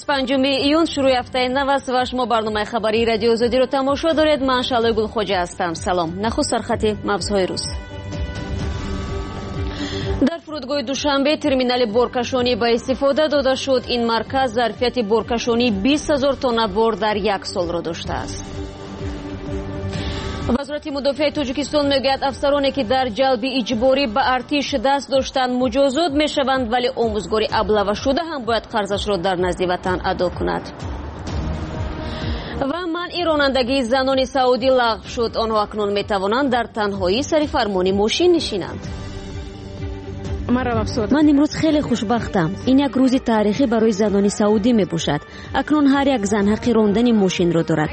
25 ایون شروع هفته نو است و شما برنامه خبری رادیو آزادی رو تماشا دارید. من شعله گلخوجه هستم. سلام. نخست سرخط مبزهای روز. در فرودگاه دوشنبه ترمینال بارکشانی به استفاده داده شد. این مرکز ظرفیت بارکشانی 20,000 تن بار در یک سال را داشته است. وزارت مدافع تاجیکستان میگوید افسرانی که در جلب اجباری به ارتش دست داشتند مجازات میشوند، ولی آموزگار ابله شده هم باید قرضش را در نزد وطن ادا کند. و منع رانندگی زنان سعودی لغو شد. آنها اکنون میتوانند در تنهایی سر فرمان ماشین نشینند. من امروز خیلی خوشبختم. این یک روز تاریخی برای زنان سعودی می باشد. اکنون هر یک زن حق راندن ماشین را دارد.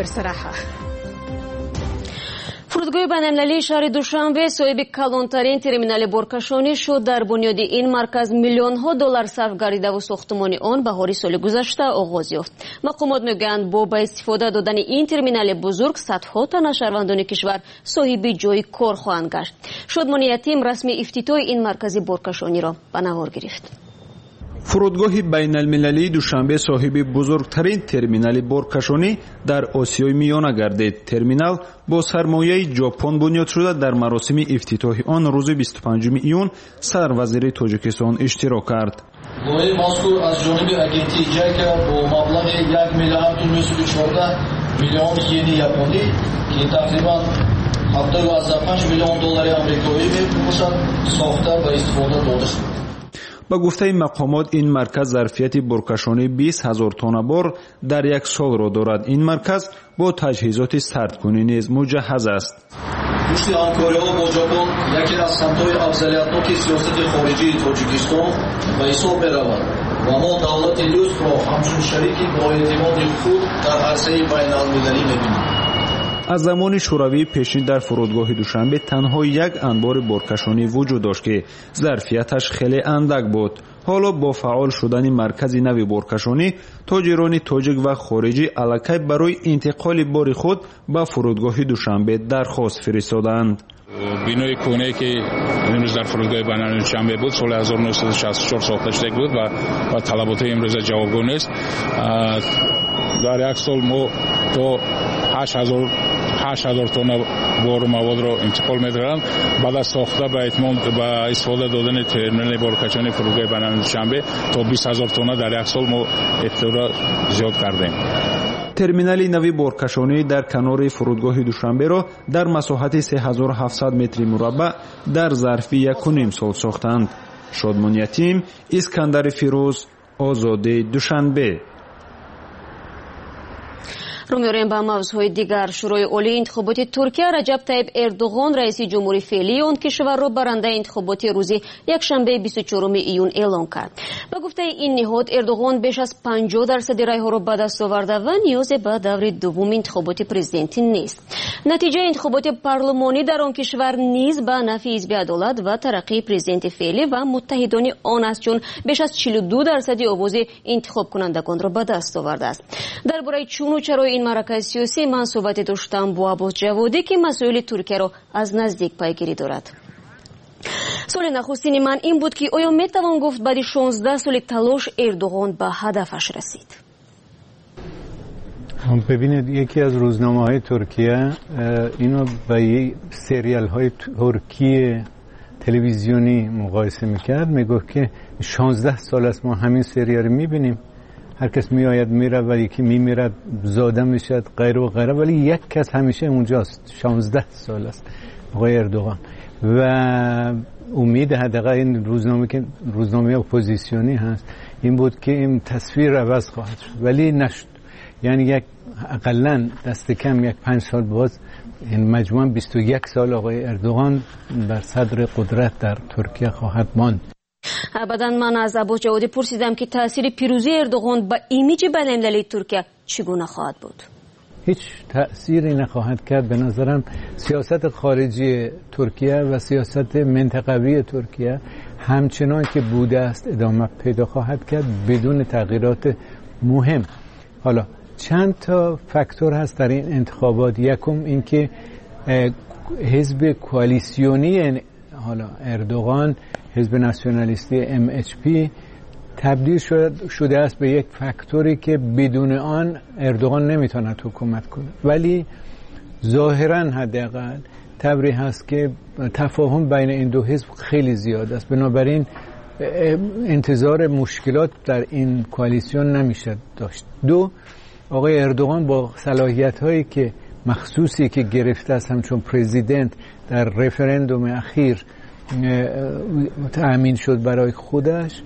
فرودگاه بین‌المللی شهر دوشنبه صاحب کلانترین ترمینال بارکشانی شد. در بنیاد این مرکز میلیون‌ها دلار صرف گردیده و ساختمان آن بهار سال گذشته آغاز یافت. مقامات میگویند با استفاده دادن این ترمینال بزرگ صدها تن شهروندان کشور صاحب جای کار خواهند گشت. شادمانی یتیم رسمی افتتاح این مرکز بارکشانی را به نوار گرفت. فرودگاه بین المللی دوشنبه صاحب بزرگترین ترمینال بارکشانی در آسیای میانه گردید. ترمینال با سرمایه ژاپن بنیاد شده. در مراسم افتتاح آن روز 25 ایون صدر وزیر تاجیکستان اشتراک کرد. گروه مذکور از جانب اگنتی جاکا با مبلغ 1,214 میلیون ین ژاپنی که تقریبا 75 میلیون دلار آمریکایی میباشد ساخته و استفاده داده شد. با گفته مقامات این مرکز ظرفیت بارکشانی 20,000 تن بار در یک سال را دارد. این مرکز با تجهیزات سردکنی نیز مجهز است. پشت همکاری ها با ژاپن یکی از سمت‌های افضلیت‌ناک سیاست خارجی تاجیکستان به حساب می‌رود و ما دولت دوست را همچون شریکی با اعتماد خود در عرصه بین‌المللی می‌بینیم. از زمان شوروی پیشین در فرودگاه دوشنبه تنها یک انبار بارکشانی وجود داشت که ظرفیتش خیلی اندک بود. حالا با فعال شدن مرکز نوی بارکشانی تاجران تاجیک و خارجی الکی برای انتقال بار خود به فرودگاه دوشنبه درخواست فرستادند. بینای کونه که امروز در فرودگاه بین‌المللی دوشنبه بود سال 1964 ساخته شده بود و طلبات امروز جوابگو نیست. در یک سال ما تا 8,000 تن بار و مواد را انتقال می‌دهند. بعد از ساخته به اتمام به استفاده دادن ترمینال بارکشانی فرودگاه بین‌المللی دوشنبه تا 20,000 تن در یک سال ما اختراع زیاد کردیم. ترمینال نوی بارکشانی در کنار فرودگاه دوشنبه را در مساحت 3700 متر مربع در ظرف 1.5 سال ساختند. شادمان یتیم، اسکندر فیروز، آزادی دوشنبه. رو می‌ریم به موضوعهای دیگر. شورای عالی انتخابات ترکیه رجب طیب اردوغان رئیس جمهوری فعلی آن کشور را برنده انتخابات روز یکشنبه 24 ایون اعلام کرد. به گفته این نهاد اردوغان بیش از 50% رای‌ها را به دست آورده و نیاز به دور دوم انتخابات پرزیدنتی نیست. نتیجه انتخابات پارلمانی در آن کشور نیز به نفع حزب عدالت و ترقی پرزیدنت فعلی و متحدان آن است، چون بیش از 42% آواز انتخاب کنندگان را به دست آورده است. درباره چون و چرای این مرکز سیاسی من صحبت داشتم با عباس جوادی که مسائل ترکیه را از نزدیک پیگیری دارد. سوال نخستین من این بود که آیا میتوان گفت بعد 16 سال تلاش اردوغان به هدفش رسید؟ ببینید یکی از روزنامه‌های ترکیه اینو با سریال‌های ترکی تلویزیونی مقایسه می‌کرد. میگفت که 16 سال است ما همین سریال می‌بینیم. هر کس میآید میره و یکی میمیرد، زاده میشد، غیره و غیره، ولی یک کس همیشه اونجاست. 16 سال است آقای اردوغان و امید حداقل این روزنامه اپوزیسیونی هست این بود که این تصویر عوض خواهد شد، ولی نشد. یعنی یک اقلن دست کم یک 5 سال باز این مجموعاً 21 سال آقای اردوغان بر صدر قدرت در ترکیه خواهد ماند. ابدا من از عباس جوادی پرسیدم که تأثیر پیروزی اردوغان به ایمیج بین‌المللی ترکیه چگونه خواهد بود؟ هیچ تأثیری نخواهد کرد. به نظرم سیاست خارجی ترکیه و سیاست منطقوی ترکیه همچنان که بوده است ادامه پیدا خواهد کرد بدون تغییرات مهم. حالا چند تا فاکتور هست در این انتخابات. یکم اینکه حزب کوالیسیونی حالا اردوغان، حزب ناسیونالیستی MHP تبدیل شده است به یک فاکتوری که بدون آن اردوغان نمیتواند حکومت کنه. ولی ظاهرا حداقل تبری هست که تفاهم بین این دو حزب خیلی زیاد است، بنابراین انتظار مشکلات در این کوالیسیون نمیشه داشت. دو، آقای اردوغان با صلاحیت‌هایی که مخصوصی که گرفته است همچون پرزیدنت در رفرندوم اخیر تأمین شد برای خودش،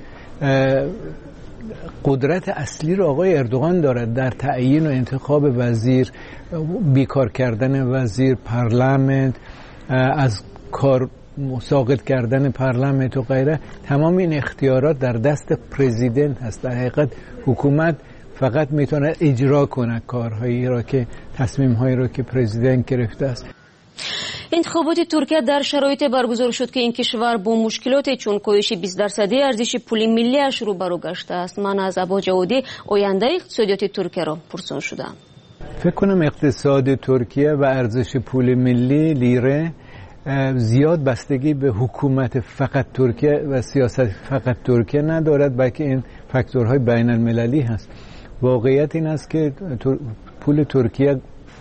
قدرت اصلی رو آقای اردوغان دارد در تعیین و انتخاب وزیر، بیکار کردن وزیر، پارلمانت، از کار ساقط کردن پارلمانت و غیره. تمام این اختیارات در دست پرزیدنت هست. در حقیقت حکومت فقط میتونه اجرا کنه کارهایی را که تصمیم‌هایی را که پرزیدنت گرفته است. انتخابات ترکیه در شرایط برگزار شد که این کشور با مشکلات چون کاهش 20% ارزش پول ملی‌اش روبرو گشته است. من از ابا جوادی آینده اقتصادیات ترکیه را پرسان شدم. فکر کنم اقتصاد ترکیه و ارزش پول ملی لیره زیاد بستگی به حکومت فقط ترکیه و سیاست فقط ترکیه ندارد، بلکه این فاکتورهای بین المللی هست. واقعیت این است که پول ترکیه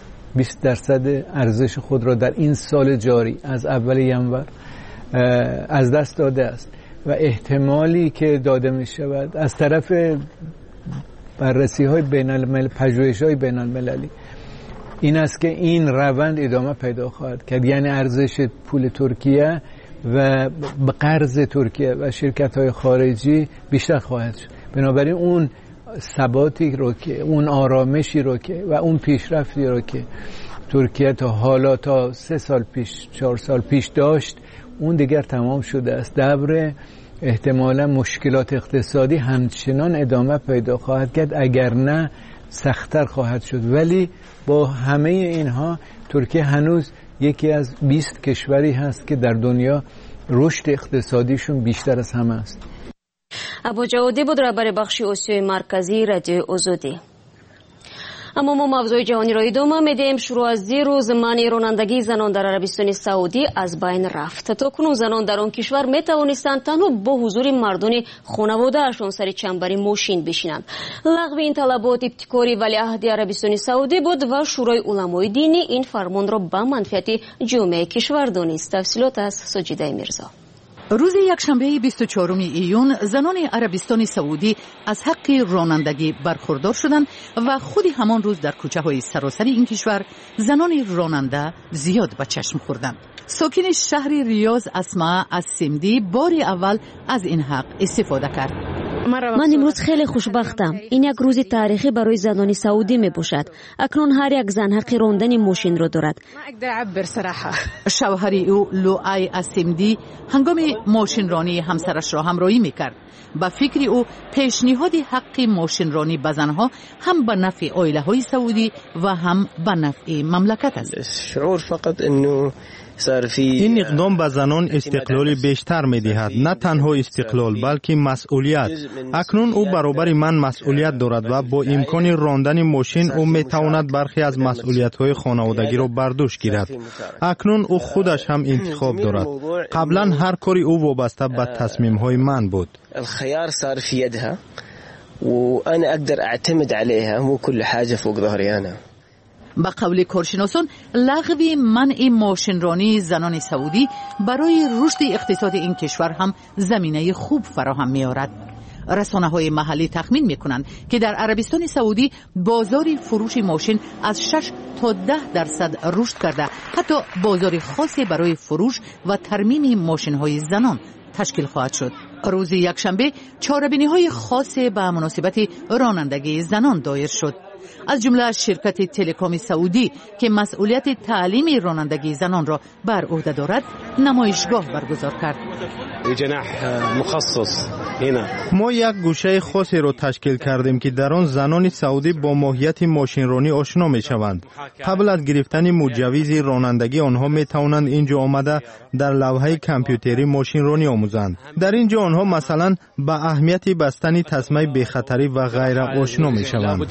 20% ارزش خود را در این سال جاری از اول ینور از دست داده است و احتمالی که داده می شود از طرف بررسی های بین الملل، پژوهش های بین المللی این است که این روند ادامه پیدا خواهد کرد. یعنی ارزش پول ترکیه و قرض ترکیه و شرکت های خارجی بیشتر خواهد شد. بنابراین اون ثباتی رو که اون آرامشی رو که و اون پیشرفتی رو که ترکیه تا حالا تا 3 سال پیش 4 سال پیش داشت اون دیگر تمام شده است. دبر احتمالا مشکلات اقتصادی همچنان ادامه پیدا خواهد کرد، اگر نه سخت‌تر خواهد شد. ولی با همه اینها ترکیه هنوز یکی از 20 کشوری هست که در دنیا رشد اقتصادیشون بیشتر از همه است. ابو جوادی بود رهبر بخش آسیای مرکزی رادیو آزادی. اما ما موضوع جهانی را ادامه میدیم. شروع از دیروز منع رانندگی زنان در عربستان سعودی از بین رفت. تاکنون زنان در آن کشور می توانستند تنها با حضور مردان خانواده‌شان سر چنبر ماشین بشینند. لغو این طلبات ابتکاری ولیعهد عربستان سعودی بود و شورای علمای دینی این فرمان را به منفعت جامعه کشور دانست. تفصیلات از سجیده میرزا. روز یکشنبه 24 ایون زنان عربستان سعودی از حق رانندگی برخوردار شدند و خود همان روز در کوچه‌های سراسر این کشور زنان راننده زیاد به چشم خوردند. ساکن شهر ریاض اسماء السمدی بار اول از این حق استفاده کرد. من امروز خیلی خوشبختم. این یک روز تاریخی برای زنان سعودی می باشد. اکنون هر یک زن حق راندن ماشین را دارد. شوهر او لوعی السمدی هنگام ماشین رانی همسرش را همراهی میکرد. با فکر او پیشنهاد حق ماشین رانی به زنها هم به نفع عائله های سعودی و هم به نفع مملکت است. شعور فقط انه این اقدام به زنان استقلال بیشتر می دهد. نه تنها استقلال بلکه مسئولیت. اکنون او برابر من مسئولیت دارد و با امکان راندن ماشین او می تواند برخی از مسئولیت های خانوادگی را بر دوش گیرد. اکنون او خودش هم انتخاب دارد. قبلا هر کاری او وابسته به تصمیم های من بود. الخيار صار في يدها وانا اقدر اعتمد عليها مو كل حاجه فوق ظهري انا. با قول کارشناسان لغو منع ماشین رانی زنان سعودی برای رشد اقتصاد این کشور هم زمینه خوب فراهم می‌آورد. رسانه‌های محلی تخمین می‌کنند که در عربستان سعودی بازار فروش ماشین از 6 تا 10% رشد کرده. حتی بازار خاصی برای فروش و ترمیم ماشین‌های زنان تشکیل خواهد شد. روز یکشنبه چاره‌بینی‌های خاص به مناسبت رانندگی زنان دایر شد. از جمله شرکت تلکام سعودی که مسئولیت تعلیم رانندگی زنان را بر عهده دارد نمایشگاه برگزار کرد. جناح مخصص هنا ما یک گوشه خاصی را تشکیل کردیم که در آن زنان سعودی با ماهیت ماشینرانی آشنا می شوند. قبل از گرفتن مجوز رانندگی آنها می توانند اینجا آمده در لوحه کامپیوتری ماشینرانی آموزند. در اینجا آنها مثلا به اهمیت بستن تسمه بی‌خطری و غیره آشنا می‌شوند.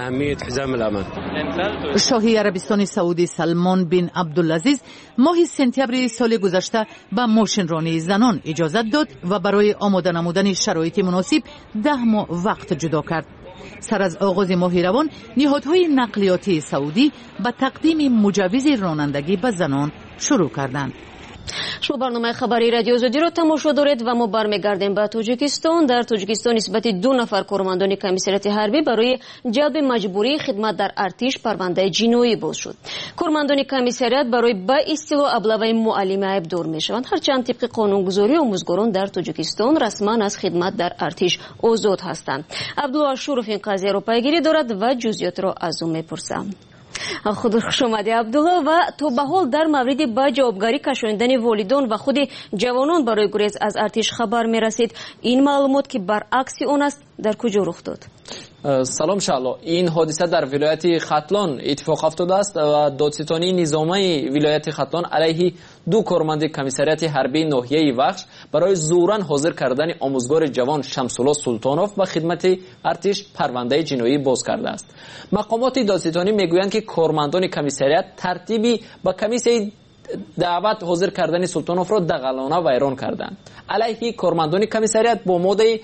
شاهی عربستان سعودی سلمان بن عبدالعزیز ماه سپتامبر سال گذشته به ماشینرانی زنان اجازه داد و برای آماده نمودن شرایط مناسب 10 ماه وقت جدا کرد. سر از آغاز ماه روان نهادهای نقلیاتی سعودی به تقدیم مجوز رانندگی به زنان شروع کردند. شما برنامه خبری رادیو آزادی را تماشا دارید و ما برمیگردیم به تاجیکستان. در تاجیکستان نسبت 2 نفر کارمندان کمیسریات حربی برای جلب مجبوری خدمت در ارتش پرونده جنایی باز شد. کارمندان کمیسریات برای به اصطلاح ابله‌های معلم عیبدار میشوند، هرچند طبق قانونگذاری آموزگاران در تاجیکستان رسما از خدمت در ارتش آزاد هستند. عبدالله شوروف این قضیه را پیگیری دارد و جزئیات را از او میپرسم. خود خوش آمدی عبدالله. و تو به حال در مورد با جوابگاری کشاندن والدان و خود جوانان برای گریز از ارتش خبر می رسید. این معلومات که برعکس آن است در کجا رخ داد؟ سلام شالو. این حادثه در ولایت ختلان اتفاق افتاده است و دادستانی نظامی ولایت ختلان علیه 2 کارمند کمیسریات حربی ناحیه وخش برای زوراً حاضر کردن آموزگار جوان شمس‌الله سلطانوف و خدمت ارتش پرونده جنایی باز کرده است. مقامات دادستانی میگویند که کارمندان کمیسریات ترتیبی با کمیسیه دعوت حاضر کردن سلطانوف را دغلانه ویران کردند. علیه کارمندان کمیسریات با ماده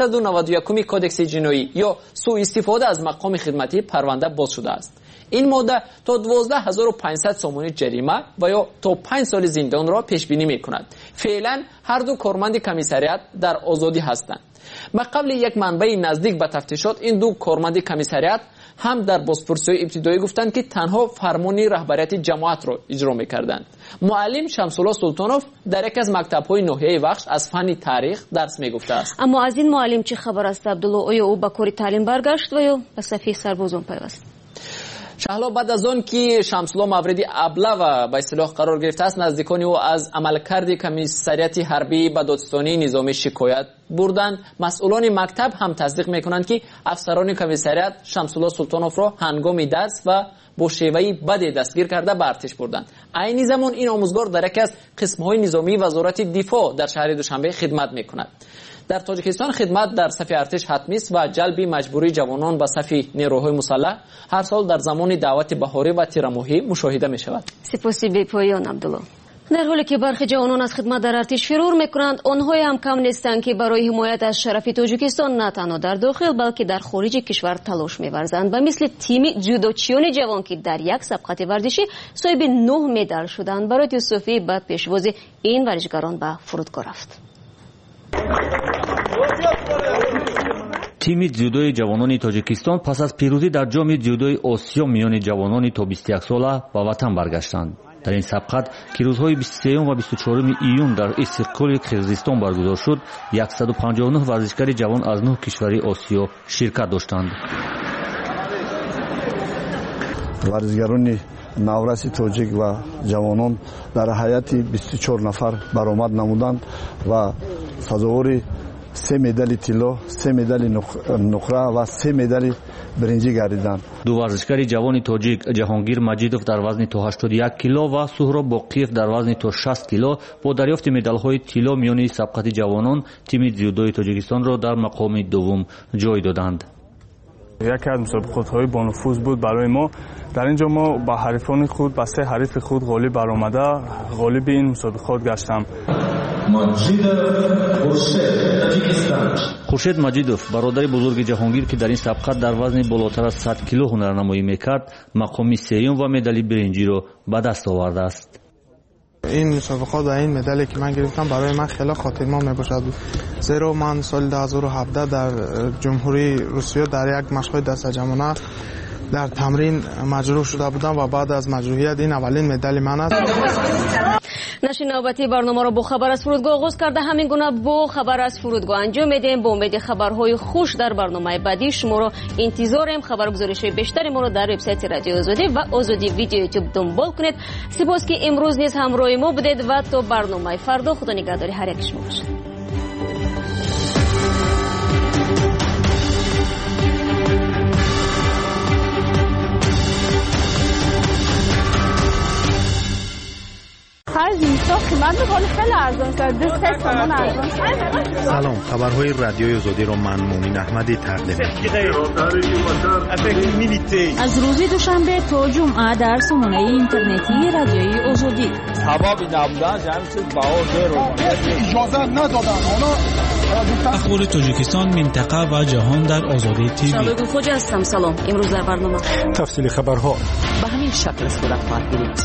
391 کودکس جنایی یا سوء استفاده از مقام خدمتی پرونده باز شده است. این ماده تا 12500 سومانی جریمه و یا تا 5 سال زندان را پیش بینی می‌کند. فعلا هر 2 کارمند کمیسریات در آزادی هستند. ما قبل یک منبع نزدیک به تفتیشات این 2 کارمند کمیسریات هم در بازپرسی ابتدایی گفتند که تنها فرمانی رهبریت جماعت را اجرا می‌کردند. معلم شمس‌الله سلطانوف در یک از مکتب‌های ناحیه وخش از فن تاریخ درس می‌گفته است. اما از این معلم چه خبر است عبدالله؟ آیا او به کار تعلیم برگشت و یا به صفحه سربازان پیوست؟ شهلا بعد از آن که شمس‌الله مورد ابله و به اصطلاح قرار گرفته است، نزدیکان او از عملکرد کمیسریات حربی به دادستانی نظامی شکایت بردند. مسئولان مکتب هم تصدیق میکنند که افسران کمیسریات شمس‌الله سلطانوف را هنگام درس و با شیوهی بدی دستگیر کرده به ارتش بردند. عین زمان این آموزگار در یک از قسم‌های نظامی وزارت دفاع در شهر دوشنبه خدمت میکند. در تاجیکستان خدمت در صف ارتش حتمی است و جلب مجبوری جوانان به صف نیروهای مسلح هر سال در زمان دعوت بهاری و تیرماهی مشاهده می شود. سپاسی بی پایان عبدالله. در حالی که برخی جوانان از خدمت در ارتش فرار میکنند، آنها هم کم نیستند که برای حمایت از شرف تاجیکستان نه تنها در داخل بلکه در خارج کشور تلاش می‌ورزند. و مثل تیم جودوچیان جوان که در یک سبقت ورزشی صاحب 9 مدال شدند. برای یوسفی بعد پیشواز این ورزشکاران به فرودگاه رفت. تیم جودوی جوانان تاجیکستان پس از پیروزی در جام جودوی آسیا میان جوانان تا 21 ساله به وطن برگشتند. در این سبقت که روزهای 23 و 24 ایون در استقلال قرقیزستان برگزار شد، 159 ورزشکار جوان از 9 کشور آسیا شرکت داشتند. ورزشکاران نورس تاجیک و جوانان در حیات 24 نفر برآمد نمودند و سزاوار 3 مدال طلا، 3 مدال نقره و 3 مدال برنجی گردیدند. 2 ورزشکار جوان تاجیک جهانگیر مجیدوف در وزن تا 81 کیلو و سهراب باقیف در وزن تا 60 کیلو با دریافت مدال‌های طلا میان سبقت جوانان تیم جودوی تاجیکستان را در مقام دوم جای دادند. یکی از مسابقات‌های با نفوذ بود برای ما. در اینجا ما با حریفان خود با 3 حریف خود غالب برآمده غالب این مسابقات گشتم. خورشید مجیدوف برادر بزرگ جهانگیر که در این سبقت در وزن بالاتر از 100 کیلو هنرنمایی میکرد، مقام سوم و مدال برنجی را به دست آورده است. این مسابقات و این مدالی که من گرفتم برای من خیلی خاطرمند میباشد، زیرا من سال 2017 در جمهوری روسیه در یک مشق دست جمعانه در تمرین مجروح شده بودم و بعد از مجروحیت این اولین مدال من است. نشر نوبتی برنامه را با خبر از فرودگاه آغاز کرده. همین گونه با خبر از فرودگاه انجام میدیم. با امید خبرهای خوش در برنامه بعدی شما را انتظاریم. خبرگزارش بیشتر ما را در وبسایت رادیو آزادی و آزادی ویدیو یوتیوب دنبال کنید. سپاس که امروز نیز همراه ما بودید و تا برنامه فردا خدا نگهداری هر یک شما باشد. هر زمستان من میگم خیلی ارزان شد 2 تومن ارزان شد. سلام، خبرهای رادیوی آزادی رو من مؤمن احمدی تقدیم از روز دوشنبه تا جمعه در سامانه اینترنتی رادیوی آزادی. سبابی نبودن جمعیت باور رو اجازه ندادن. اخبار تاجیکستان، منطقه و جهان در آزادی تیوی. شبکه خوج هستم. سلام. امروز در برنامه تفصیل خبرها به همین شکل صورت خواهد گرفت.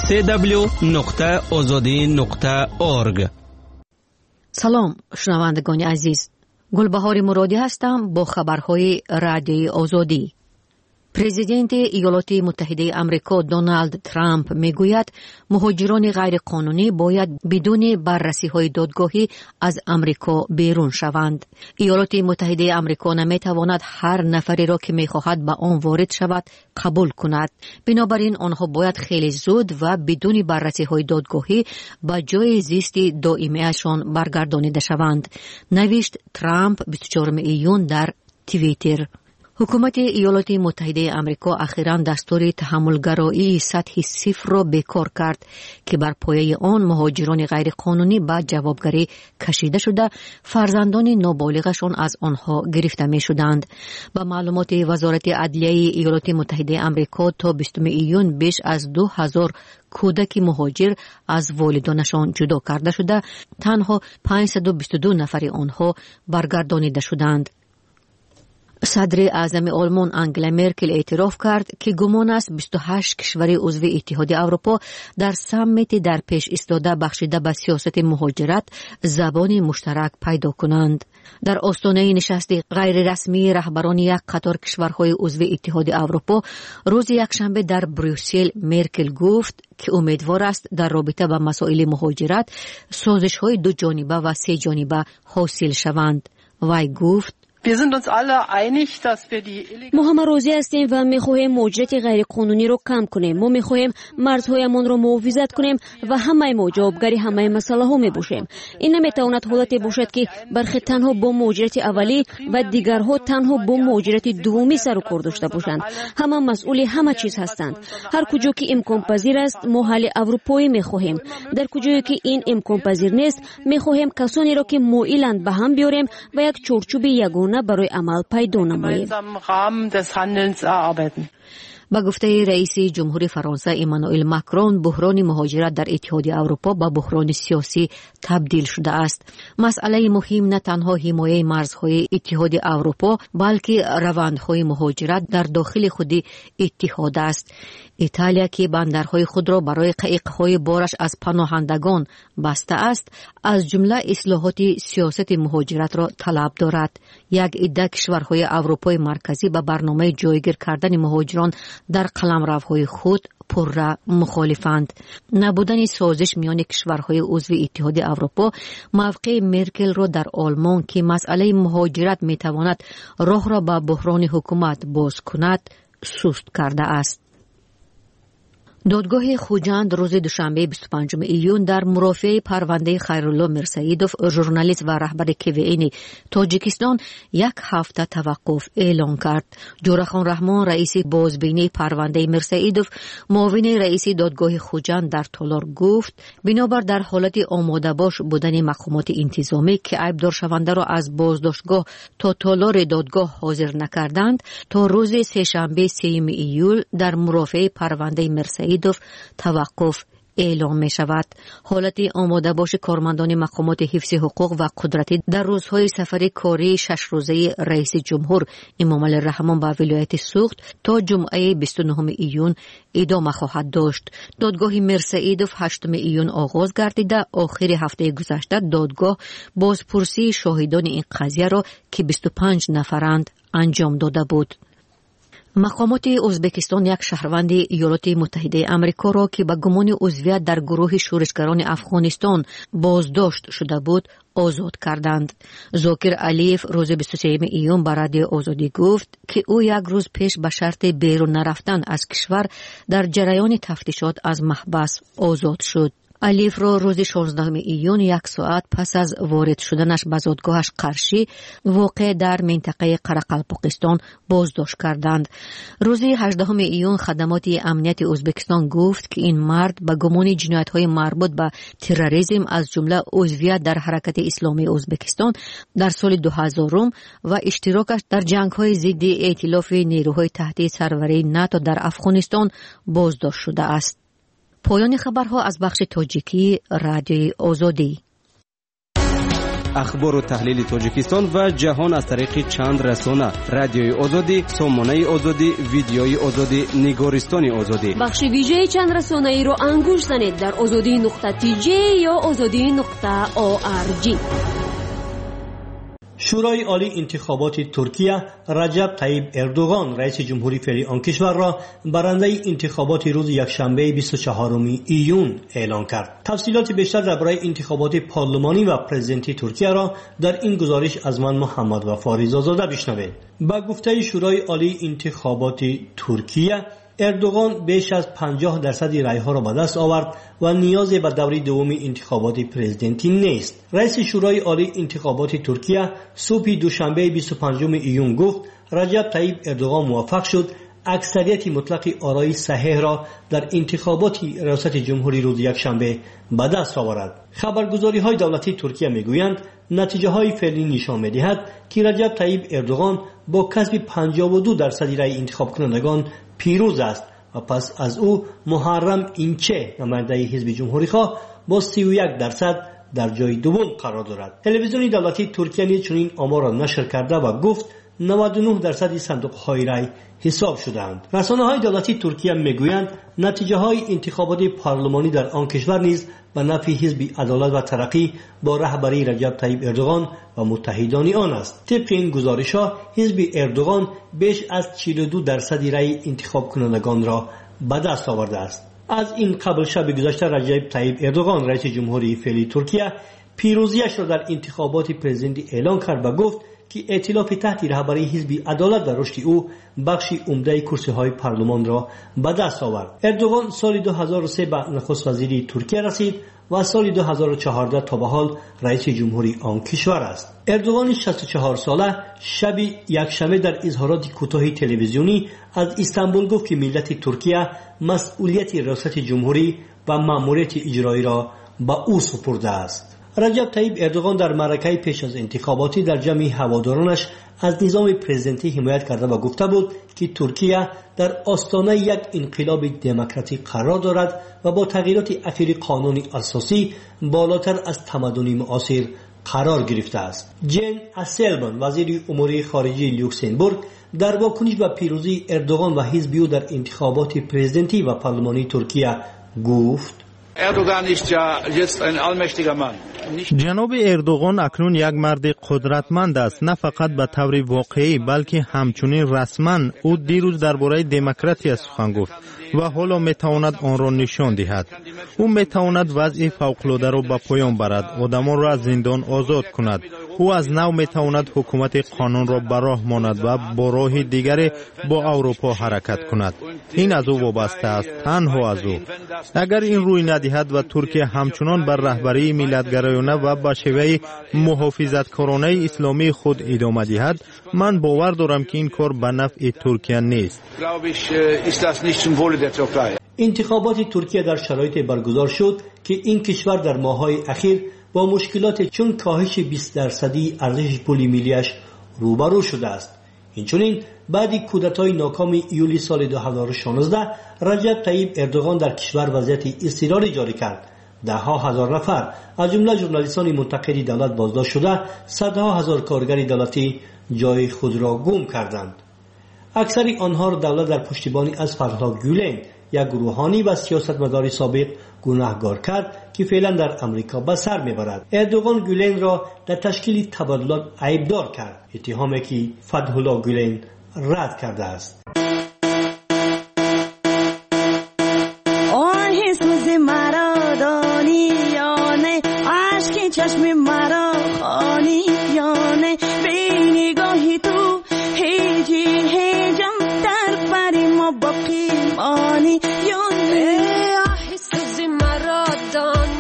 www.azadi.org. سلام شنوندگان عزیز، گلبهار مرادی هستم با خبرهای رادیوی آزادی. پرزیدنت ایالات متحده آمریکا دونالد ترامپ میگوید مهاجران غیر قانونی باید بدون بررسی‌های دادگاهی از آمریکا بیرون شوند. ایالات متحده آمریکا نمیتواند هر نفری را که میخواهد به آن وارد شود قبول کند. بنابراین آنها باید خیلی زود و بدون بررسی‌های دادگاهی به جای زیست دائمی‌شان برگردانیده شوند، نوشت ترامپ 24 ایون در توییتر. حکومت ایالات متحده آمریکا اخیراً دستور تحملگرایی سطح 0 را بیکار کرد که بر پایه آن مهاجران غیر قانونی به جوابگری کشیده شده فرزندان نابالغشان از آنها گرفته می شدند. با معلومات وزارت عدلیه ایالات متحده آمریکا تا 20 ایون بیش از 2000 کودک مهاجر از والدانشان جدا کرده شده، تنها 522 نفر آنها برگردانیده شدند. صدر اعظم آلمان انگلا مرکل اعتراف کرد که گمان است 28 کشور عضو اتحاد اروپا در سمیت در پیش ایستاده بخشیده به سیاست مهاجرت زبان مشترک پیدا کنند. در آستانه نشست غیر رسمی رهبران یک قطار کشورهای عضو اتحاد اروپا روز یکشنبه در بروکسل، مرکل گفت که امیدوار است در رابطه با مسائل مهاجرت سازش‌های دو جانبه و سه جانبه حاصل شوند. وی گفت ما همه راضی هستیم و میخواهیم مهاجرت غیر قانونی رو کم کنیم. ما میخواهیم مرزهایمان رو محافظت کنیم و همه ما جوابگری همه مسئله ها میباشیم. این نمیتواند حالتی باشد که برخی تنها با مهاجرت اولی و دیگرها تنها با مهاجرت دومی سر و کار داشته باشند. همه مسئول همه چیز هستند. هر کجا که امکان پذیر است ما حل اروپایی میخواهیم. در کجایی که این امکان پذیر نیست میخواهیم کسانی را که مایلند به هم بیاریم و یک چارچوب یگانه برای عمل پیدا نماییم. با گفته رئیس جمهور فرانسه ایمانوئل ماکرون، بحران مهاجرت در اتحاد اروپا به بحران سیاسی تبدیل شده است. مسئله مهم نه تنها حمایت مرزهای اتحاد اروپا بلکه روندهای مهاجرت در داخل خود اتحاد است. ایتالیا که بندرهای خود را برای قایق‌های بارش از پناهندگان بسته است، از جمله اصلاحات سیاست مهاجرت را طلب دارد. یک عده کشورهای اروپای مرکزی به برنامه جایگیر کردن مهاجران در قلمروهای خود پررا مخالفند. نبودن سازش میان کشورهای عضو اتحاد اروپا موقع مرکل را در آلمان که مسئله مهاجرت میتواند راه را به بحران حکومت باز کند سست کرده است. دادگاه خوجند روز دوشنبه 25 ایون در مرافعه پرونده خیرالله میرسیدوف، ژورنالیست و رهبر KVN تاجیکستان، یک هفته توقف اعلان کرد. جورخان رحمان، رئیس بازبینی پرونده میرسیدوف، معاون رئیس دادگاه خوجند در تالار گفت بنابر در حالت آماده باش بودن مقامات انتظامی که عیبدار شونده را از بازداشتگاه تا تالار دادگاه حاضر نکردند، تا روز سه‌شنبه 3 ایول در مرافعه پرونده میرسیدوف توقف اعلام می شود. حالت آماده باش کارمندان مقامات حفظ حقوق و قدرتی در روزهای سفر کاری 6 روزه رئیس جمهور امامعلی رحمان به ولایت سوخت تا جمعه 29 ایون ادامه خواهد داشت. دادگاه میرسیدوف 8 ایون آغاز گردیده. آخر هفته گذشته دادگاه بازپرسی شاهدان این قضیه را که 25 نفرند انجام داده بود. مقامات ازبکستان یک شهروند ایالات متحده آمریکا را که به گمان عضویت در گروه شورشگران افغانستان بازداشت شده بود آزاد کردند. زاکر علیف روز 23 ایون به رادیو آزادی گفت که او یک روز پیش به شرط بیرون نرفتن از کشور در جریان تفتیشات از محبس آزاد شد. علیف را روز 16 ایون 1 ساعت پس از وارد شدنش به زادگاهش قرشی واقع در منطقه قرقلپاقستان بازداشت کردند. روز 18 ایون خدمات امنیت ازبکستان گفت که این مرد به گمان جنایت‌های مربوط به تروریسم از جمله عضویت در حرکت اسلامی ازبکستان در سال 2000 و اشتراکش در جنگ‌های ضد ائتلاف نیروهای تحت سروری ناتو در افغانستان بازداشت شده است. پایان خبرها از بخش تاجیکی رادیوی آزادی. اخبار و تحلیل تاجیکستان و جهان از طریق چند رسانه: رادیوی آزادی، سامانه آزادی، ویدیوی آزادی، نگارستان آزادی. بخش ویژه چند رسانه ای رو انگوش زنید در azadi.tj یا azadi.org. شورای عالی انتخابات ترکیه رجب طیب اردوغان رئیس جمهوری فعلی آن کشور را برنده انتخابات روز یکشنبه 24 ایون اعلام کرد. تفصیلات بیشتر درباره انتخابات پارلمانی و پرزیدنتی ترکیه را در این گزارش از من محمد وفا رضازاده بشنوید. با گفته شورای عالی انتخابات ترکیه، اردوغان بیش از 50% رأی‌ها را به دست آورد و نیازی به دوره دوم انتخابات پرزیدنتی نیست. رئیس شورای عالی انتخابات ترکیه صبح دوشنبه 25 ایون گفت رجب طیب اردوغان موفق شد اکثریت مطلق آرای صحیح را در انتخابات ریاست جمهوری روز یکشنبه به دست آورد. خبرگزاری‌های دولتی ترکیه میگویند نتیجه‌های فعلی نشان می‌دهد که رجب طیب اردوغان با کسب 52% رأی انتخاب کنندگان پیروز است و پس از او محرم اینچه نماینده حزب جمهوری‌خواه با 31% در جای دوم قرار دارد. تلویزیون دولتی ترکیه نیز چنین آمار را نشر کرده و گفت 99% صندوق‌های رای حساب شدند. رسانه‌های دولتی ترکیه میگویند نتیجه‌های انتخابات پارلمانی در آن کشور نیز به نفع حزب عدالت و ترقی با رهبری رجب طیب اردوغان و متحدان آن است. طبق این گزارش‌ها حزب اردوغان بیش از 42% رای انتخاب کنندگان را به دست آورده است. از این قبل شب گذشته رجب طیب اردوغان رئیس جمهوری فعلی ترکیه پیروزیش را در انتخابات پرزیدنتی اعلان کرد و گفت که ائتلاف تحت رهبری حزب عدالت در رشد او بخشی عمده کرسی‌های پارلمان را به دست آورد. اردوغان سال 2003 به نخست وزیری ترکیه رسید و سال 2014 تا به حال رئیس جمهوری آن کشور است. اردوغان 64 ساله شب یکشنبه در اظهارات کوتاه تلویزیونی از استانبول گفت که ملت ترکیه مسئولیت ریاست جمهوری و مأموریت اجرایی را به او سپرده است. رجب طیب اردوغان در معرکه پیش از انتخاباتی در جمع هوادارانش از نظام پرزیدنتی حمایت کرده و گفته بود که ترکیه در آستانه یک انقلاب دموکراتیک قرار دارد و با تغییرات اخیر قانون اساسی بالاتر از تمدن معاصر قرار گرفته است. جن اسلبان وزیر امور خارجه لوکزامبورگ در واکنش به پیروزی اردوغان و حزب او در انتخابات پرزیدنتی و پارلمانی ترکیه گفت جناب اردوغان اکنون یک مرد قدرتمند است، نه فقط به طور واقعی بلکه همچنین رسما. او دیروز درباره دموکراسی سخن گفت و حالا میتواند آن را نشان دهد. او میتواند وضع فوق‌العاده را به پایان برد، آدمان را از زندان آزاد کند. او از نو میتواند حکومت قانون را به راه ماند و با راه دیگری با اروپا حرکت کند. این از او وابسته است، تنها از او. اگر این روی ندهد و ترکیه همچنان بر رهبری ملت‌گرایانه و به شیوه محافظتکارانه اسلامی خود ادامه دهد، من باور دارم که این کار به نفع ترکیه نیست. انتخابات ترکیه در شرایط برگزار شد که این کشور در ماه‌های اخیر با مشکلات چون کاهش 20% ارزش پول ملیش روبرو شده است. اینچنین بعد کودتای ناکام ایولی سال 2016 رجب طیب اردوغان در کشور وضعیت اضطراری جاری کرد. ده‌ها هزار نفر از جمله ژورنالیستان منتقد دولت بازداشت شده، صدها هزار کارگر دولتی جای خود را گم کردند. اکثر آنها را دولت در پشتیبانی از فضل‌الله گولن، یک روحانی و سیاستمدار سابق، گناهکار کرد که فعلا در امریکا به سر میبرد. اردوغان گولن را در تشکیل تبادلات عیبدار کرد، اتهامی که فضل‌الله گولن رد کرده است. آه سوز مرا دانی یا نه، عشق چشم مرا خانی یا نه، به نگاهی تو هیجی هیجم در بری ما باقی مانی یا نه. آه سوز مرا دانی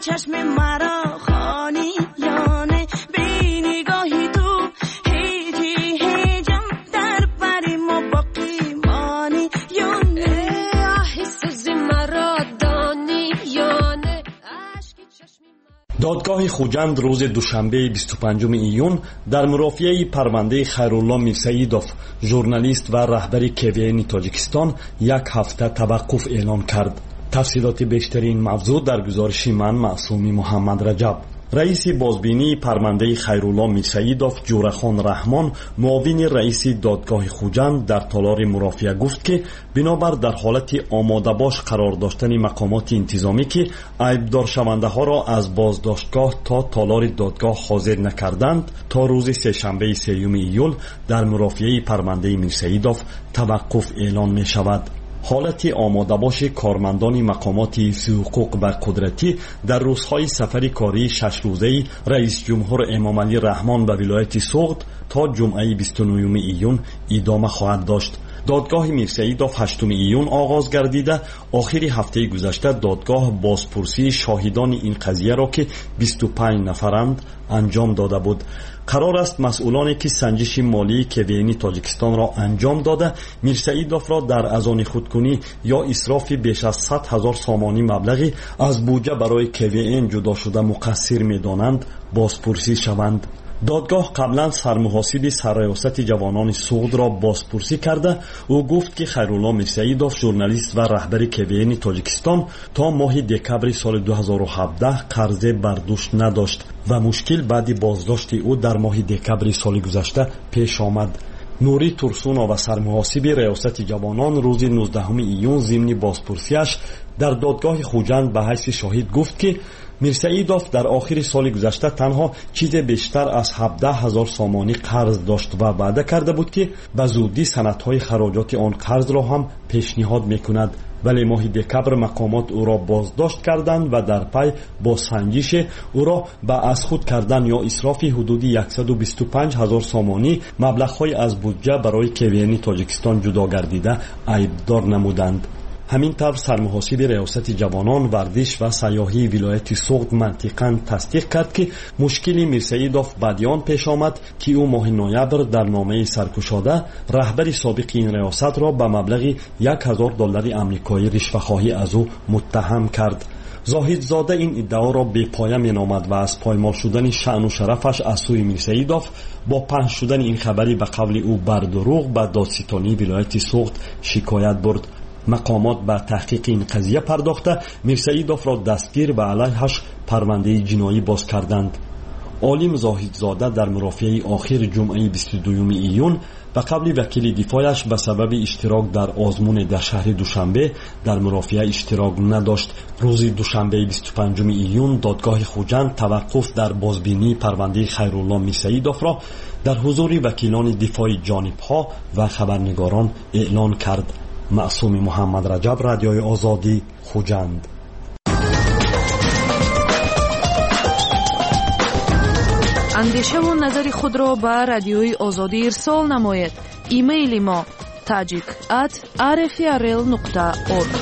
چشم مرا خانی یا نه بی نگاهی تو هیچی هیچم در بری ما باقی مانی یا نه احساس مرا دانی یا نه. دادگاه خوجند روز دوشنبه 25 ایون در مرافعه پرونده خیرالله میرسیدوف ژورنالیست و رهبر KVN تاجیکستان یک هفته توقف اعلام کرد. تفصیلات بیشتر این موضوع در گزارش من معصومی محمد رجب. رئیس بازبینی پرونده خیرالله میرسیدوف جورخان رحمان معاون رئیس دادگاه خوجند در تالار مرافعه گفت که بنابر در حالت آماده باش قرار داشتن مقامات انتظامی که عیبدار شونده ها را از بازداشتگاه تا تالار دادگاه حاضر نکردند تا روز سه‌شنبه 3 ایول در مرافعه پرونده میرسیدوف توقف اعلان می شود. حالت آماده باش کارمندان مقامات حقوق و قدرتی در روزهای سفر کاری 6 روزه رئیس جمهور امام علی رحمان به ولایت سوغد تا جمعه 29 ایون ادامه خواهد داشت. دادگاه میرسیدوف 8 ایون آغاز گردیده آخر هفته گذشته دادگاه بازپرسی شاهدان این قضیه را که 25 نفرند انجام داده بود. قرار است مسئولانی که سنجش مالی KVN تاجیکستان را انجام داده میرسیدوف را در اذان خودکنی یا اسراف بیش از 100,000 سامانی مبلغی از بودجه برای KVN جدا شده مقصر می‌دانند بازپرسی شوند. دادگاه قبلا سرمحاسب سرریاست جوانان سوغد را بازپرسی کرده. او گفت که خیرالله میرسیدوف ژورنالیست و رهبر KVN تاجیکستان تا ماه دکبر سال 2017 قرضه بر دوش نداشت و مشکل بعد بازداشت او در ماه دکبر سال گذشته پیش آمد. نوری ترسونا و سرمحاسب ریاست جوانان روز 19 ایون ضمن بازپرسیش در دادگاه خوجند به حیث شاهد گفت که میرسیدوف در آخر سال گذشته تنها چیز بیشتر از 17,000 سامانی قرض داشت و وعده کرده بود که به زودی سندهای خراجات آن قرض را هم پیشنهاد میکند، ولی ماه دکبر مقامات او را بازداشت کردند و در پی با سنجش او را به از خود کردن یا اسراف حدود 125,000 سامانی مبلغ‌های از بودجه برای KVN تاجیکستان جدا گردیده عیبدار نمودند. همین طور سرمحاسب ریاست جوانان ورزش و سیاحی ولایت سوغد منطقاً تصدیق کرد که مشکلی میرسیدوف بعدیان پیش آمد که او ماه نوامبر در نامه سرکشاده رهبر سابق این ریاست را به مبلغ $1,000 آمریکایی رشوه‌خواهی از او متهم کرد. زاهدزاده این ادعا را بی پایه مینامد و از پایمال شدن شأن و شرفش از سوی میرسیدوف با پنهان شدن این خبری به قول او بر دروغ به دادستانی ولایت سوغد شکایت برد. مقامات به تحقیق این قضیه پرداخته میرسیدوف را دستگیر و علیهش پرونده جنایی باز کردند. عالم زاهدزاده در مرافعه آخر جمعه 22 ایون به قبل وکیل دفاعش به سبب اشتراک در آزمون در شهر دوشنبه در مرافعه اشتراک نداشت. روز دوشنبه 25 ایون دادگاه خوجند توقف در بازبینی پرونده خیرالله میرسیدوف را در حضور وکیلان دفاع جانبها و خبرنگاران اعلان کرد. معصومی محمد رجب، رادیوی آزادی، خوجند. اندیشه و نظر خود را به رادیوی آزادی ارسال نمایید. ایمیل ما tajik@rfrl.org.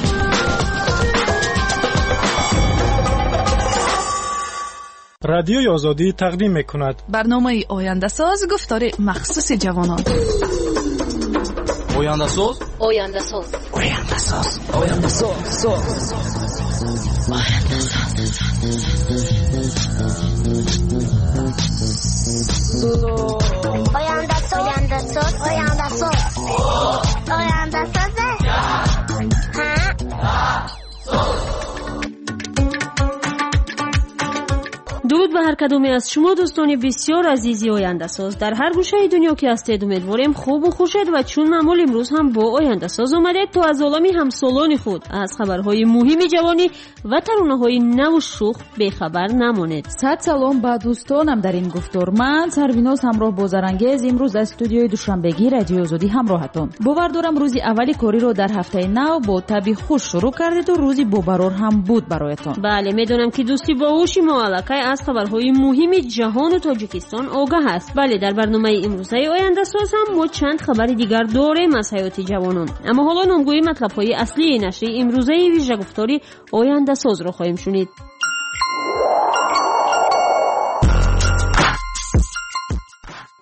رادیوی آزادی تقدیم می‌کند برنامه آینده ساز گفتار مخصوص جوانان. آینده ساز آینده ساز آینده ساز آینده ساز درود به هر کدومی از شما دوستان بسیار عزیزی آینده ساز در هر گوشه دنیا که هستید. امیدواریم خوب و خوشید و چون معمول امروز هم با آینده ساز اومدید تا از عالم همسالان خود از خبرهای مهم جوانی و ترانه‌های نو و شوخ بخبر نمانید. صد سلام به دوستانم در این گفتار. من سرویناز همراه با زرنگیز امروز از استودیوی دوشنبگی رادیو آزادی همراهتون. باور دارم روزی اولی کاری رو در هفته نو با طبع خوش شروع کردید و روزی باورور هم بود برایتون. بله میدونم که دوستی باهوشی معلقه از خبرهای مهم جهان و تاجیکستان آگاه است. بله در برنامه امروزه آینده ساز هم ما چند خبر دیگر داریم از حیات جوانان، اما حالا نامگوی مطلب‌های اصلی نشریه امروزه ویژه گفتاری آینده ساز را خواهیم شنید.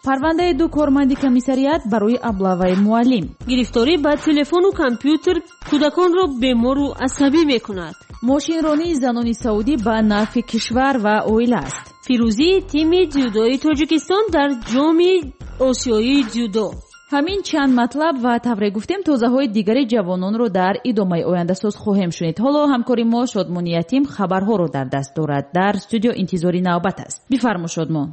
پرونده دو کارمند کمیسریات برای ابلاغ معلم. گرفتاری با تلفن و کامپیوتر کودکان را بیمار و عصبی میکند. ماشینرانی زنان سعودی به نفع کشور و عائله است. پیروزی تیم جودوی تاجیکستان در جام آسیایی جودو. همین چند مطلب و تفریح گفتیم. توضیح های دیگری جوانان رو در ادامه آینده ساز خواهیم شنید. حالا همکاری ما شادمانی یتیم خبرها رو در دست دارد. در استودیو انتظاری نوبت است. بفرما شادمان.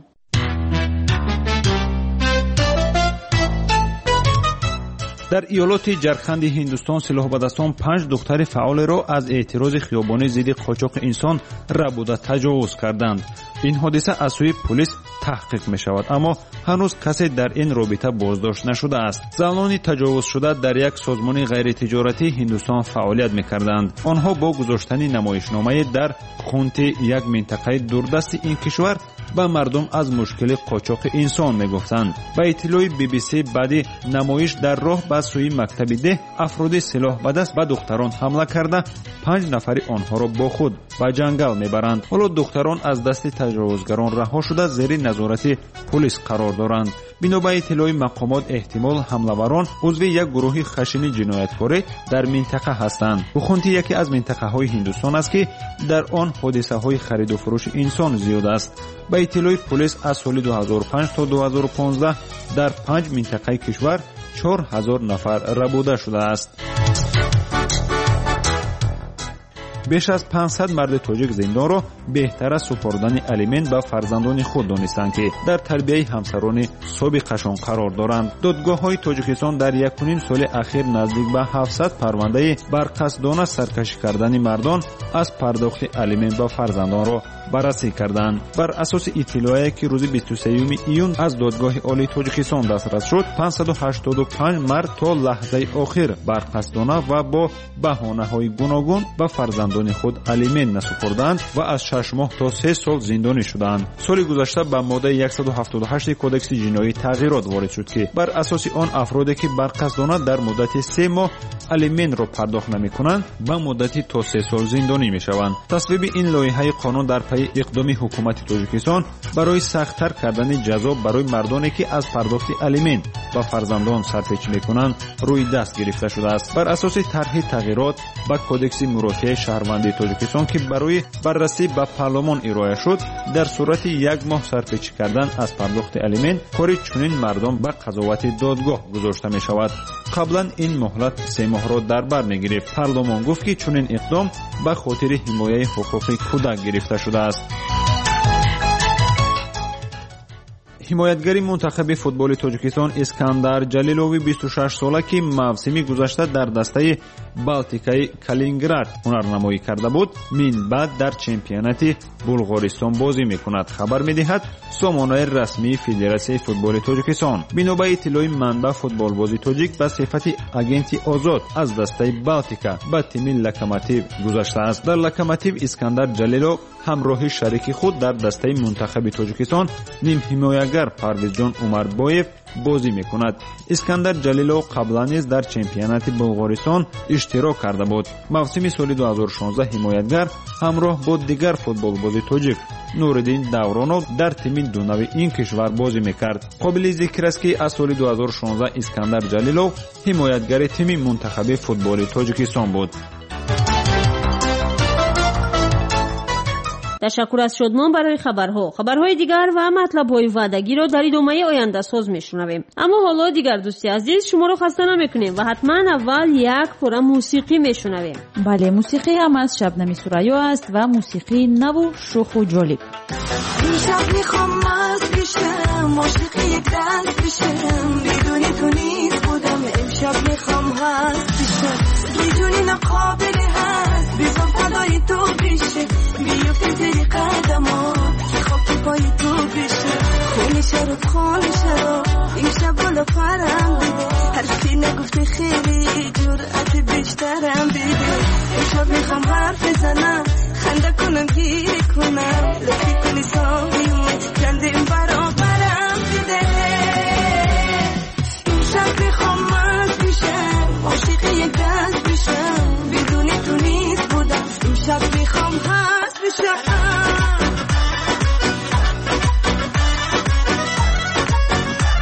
در ایالات جرخند هندوستان سلاح‌بدستان 5 دختر فعال را از اعتراض خیابانی ضد قاچاق انسان ربوده تجاوز کردند. این حادثه از سوی پلیس تحقیق می شود، اما هنوز کسی در این رابطه بازداشت نشده است. زنان تجاوز شده در یک سازمان غیر تجارتی هندوستان فعالیت می کردند. آنها با گذاشتن نمایشنامه در خونت یک منطقه دوردست این کشور به مردم از مشکل قاچاق انسان می گفتند. به اطلاع BBC بعد نمایش در راه به سوی مکتب ده افراد سلاح به دست به دختران حمله کرده 5 نفر آنها را با خود به جنگل می برند. حالا دختران از دست تجاوزگران رها شده زیر نظارت پلیس قرار دارند. بنا به اطلاع مقامات احتمال حمله‌وران عضو یک گروه خشن جنایتکاری در منطقه هستند. بخونتی یکی از منطقه های هندوستان است که در آن حادثه های خرید و فروش انسان زیاد است. به اطلاع پلیس از سال 2005 تا 2015 در 5 منطقه کشور 4000 نفر ربوده شده است. بیش از 500 مرد تاجیک زندان را بهتر از سپردن الیمنت به فرزندان خود دانستند که در تربیت همسران سابقشان قرار دارند. دادگاه‌های تاجیکستان در 1.5 سال اخیر نزدیک به 700 پرونده بر قصدانه سرکشی کردن مردان از پرداخت الیمنت به فرزندان را بررسی کردند. بر اساس اطلاعی که روز 23 ایون از دادگاه عالی تاجیکستان دسترس شد، 585 مرد تا لحظه آخر بر قصدانه و با بهانه‌های گوناگون به فرزندان خود الیمنت نسپردند و از 6 ماه تا 3 سال زندانی شدند. سال گذشته به ماده 178 کدکس جنایی تغییرات وارد شد که بر اساس آن افرادی که بر قصدانه در مدت 3 ماه الیمنت را پرداخت نمی‌کنند به مدتی تا 3 سال زندانی می‌شوند. تصویب این لایحه قانون در پی اقدام حکومت تاجیکستان برای سخت‌تر کردن جزا برای مردانی که از پرداخت الیمنت به فرزندان سرپیچی می‌کنند روی دست گرفته شده است. بر اساس طرح تغییرات به کدکس مرافعه شهروندی تاجیکستان که برای بررسی به پارلمان ارائه شد، در صورت 1 ماه سرپیچی کردن از پرداخت الیمنت کاری چنین مردم به قضاوت دادگاه گذاشته می‌شود. قبلا این مهلت 3 ماه را در بر می‌گرفت. پارلمان گفت که چنین اقدام به خاطر حمایت حقوق کودک گرفته شده است. حمایتگری منتخب فوتبال تاجیکستان اسکندر جلیلوی 26 ساله که موسم گذشته در دسته بالتیکای کالینینگراد هنرنمایی کرده بود، من بعد در چمپیونات بلغارستان بازی میکند. خبر میدهد سامانه رسمی فدراسیون فوتبال تاجیکستان. بنا به اطلاع منبع فوتبال بازی تاجیک به صفت اگنت آزاد از دسته بالتیکا به تیم لوکوموتیو گذشته است. در لوکوموتیو اسکندر جلیلو همراه شریک خود در دسته منتخب تاجیکستان نیم حمایتگر پرویز جان عمربایف بازی میکند. اسکندر جلیلو قبلا نیز در چمپیونات بلغارستان اشتراک کرده بود. موسم سال 2016 حمایتگر همراه با دیگر فوتبال بازی تاجیک نورالدین دورانов در تیم دونوی این کشور بازی میکرد. قابل ذکر است که از سال 2016 اسکندر جلیلو حمایتگر تیم منتخب فوتبال تاجیکستان بود. تشکر از شادمان برای خبرهای دیگر و مطلب‌های وعدگی را در ادامه آینده ساز میشنویم. اما حالا دیگر دوستی عزیز شما رو خسته نمیکنیم و حتما اول یک پاره موسیقی میشنویم. بله، موسیقی هم از شبنم سوریا است و موسیقی نو و شوخ و جالب. امشب میخوام مست بشم، عاشق یک دست بشم، میدونی تو نیست بودم، امشب میخوام هست بشم، میدونی نقابل هست، بیزم فدای تو بشه، بیفته زیر قدمات که خاک پای تو بشه، خونی شراب این شب بالا پرم بده، حرفی نگفته خیلی جرأت بیشترم بده، امشب میخوام حرف بزنم، خنده کنم گیری کنم، لطفی کنی سامیمون کندیم برابرم بده، امشب میخوام مست بشم، عاشق یک دست بشم، بدونی تو نیست بودم، امشب میخوام هست بشم.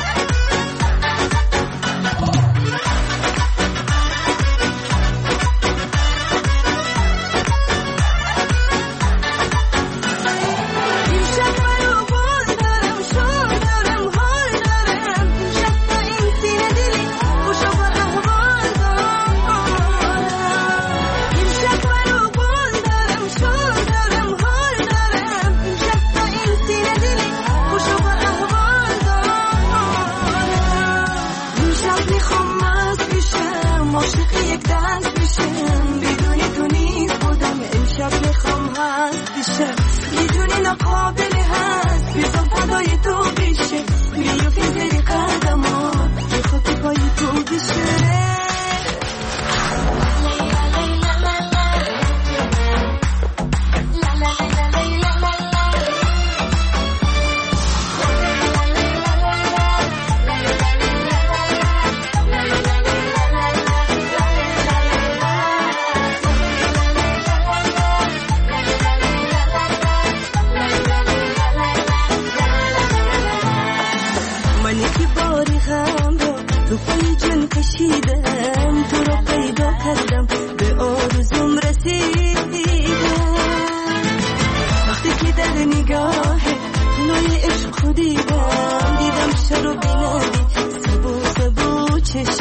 نگاه نوی عشق دیدم شروع بلدی سبو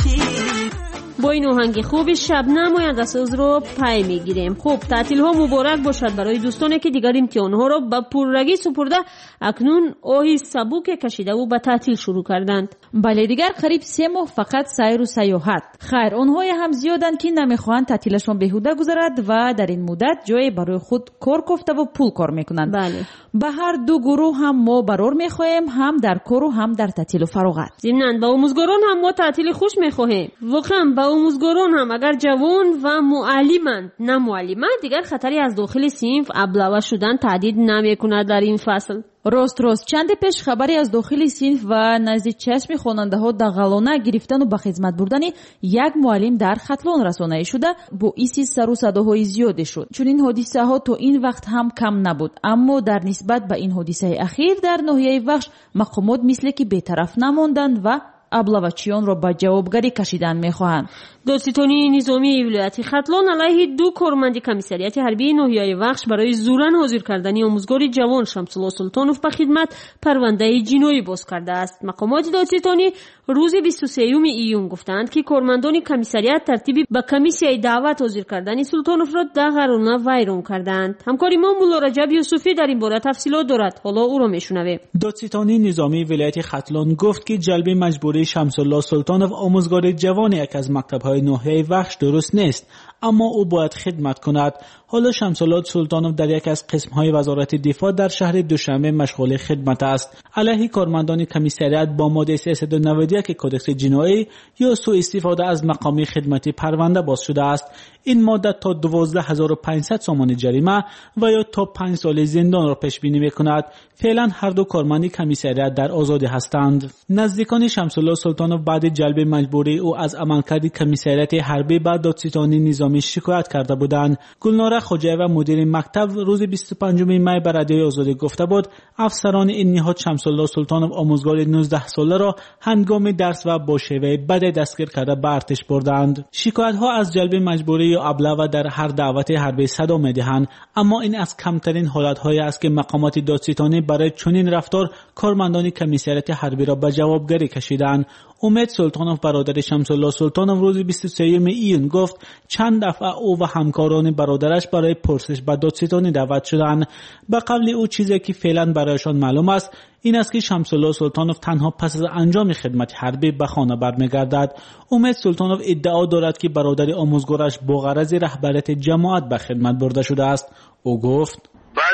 چشید. با این آهنگ خوب شبنم و یدساز رو پی میگیریم. خب تعطیل ها مبارک باشد برای دوستانی که دیگر امتحان ها رو به پررگی سپرده اکنون آهی سبک کشیده و به تعطیل شروع کردند. بله دیگر قریب 3 ماه فقط سیر و سیاحت. خیر اونهای هم زیادند که نمیخواهند تعطیلشون بهوده گذرد و در این مدت جای برای خود کار کوفته و پول کار میکنند. بله. به هر دو گروه هم ما برار میخواهیم، هم در کار و هم در تعطیل و فراغت. ضمناً با آموزگاران هم ما تعطیل خوش میخواهیم. واقعا با آموزگاران هم اگر جوان و معلمند نه معلمند دیگر خطری از داخل صنف ابله شدن تهدید نمیکند در این فصل. راست چند پیش خبری از داخل صنف و نزدیک چشم خواننده ها دغلانه گرفتن و به خدمت بردن یک معلم در ختلان رسانه‌ای شده باعث سر و صداهای زیاد شد. چون این حادثه ها تا این وقت هم کم نبود، اما در نسبت به این حادثه اخیر در ناحیه وخش مقامات مثل که بی‌طرف نماندند و ابله‌چیان را به جوابگری کشیدن می‌خواهند. دادستانی نظامی ولایت ختلان علیه 2 کارمند کمیسریات حربی ناحیه وخش برای زورن حاضر کردن آموزگار جوان شمس‌الله سلطانوف به خدمت پرونده جنایی باز کرده است. مقامات دادستانی روز 23 ایون گفتند که کارمندان کمیسریات ترتیبی به کمیسیای دعوت حاضر کردن سلطانوف را دغرانه ویران کردند. همکار ما مولا رجب یوسفی در این باره تفصیلات دارد. حالا او را میشنویم. دادستانی نظامی ولایت ختلان گفت که جلب مجبوری شمس‌الله سلطانوف آموزگار جوان یک از مکتب‌های ناحیه وخش درست نیست، اما او باید خدمت کند. حالا شمس‌الله سلطانوف در یک از قسم‌های وزارت دفاع در شهر دوشنبه مشغول خدمت است. علیه کارمندان کمیسریات با ماده 391 کدکس جنایی یا سوء استفاده از مقام خدمتی پرونده باز شده است. این ماده تا 12500 تومان جریمه و یا تا 5 سال زندان را پیش بینی می‌کند. فعلا هر دو کارمند کمیسریات در آزادی هستند. نزدیکان شمس‌الله سلطانوف بعد جلب مجبوری او از عملکرد کمیسریات حربی به دادستانی نظامی شکایت کرده بودند. گلناره خوجه و مدیر مکتب روز 25 می به رادیوی آزادی گفته بود افسران این نهاد شمس‌الله سلطانوف آموزگار 19 ساله را هنگام درس و با شیوه بد دستگیر کرده به ارتش بردند. شکایت ها از جلب مجبوری یا ابله و در هر دعوت حربی صدا می‌دهند، اما این از کمترین حالت‌هایی است که مقامات دادستانی برای چنین رفتار کارمندان کمیسریات حربی را به جوابگری کشیدند. امید سلطانوف برادر شمس‌الله سلطانوف روز 23 ایون گفت چند دفعه او و همکاران برادرش برای پرسش به دادستانی دعوت شدند. به قول او چیزی که فعلا برایشان معلوم است این است که شمس‌الله سلطانوف تنها پس از انجام خدمت حربی به خانه برمیگردد. امید سلطانوف ادعا دارد که برادر آموزگارش با غرض رهبریت جماعت به خدمت برده شده است. او گفت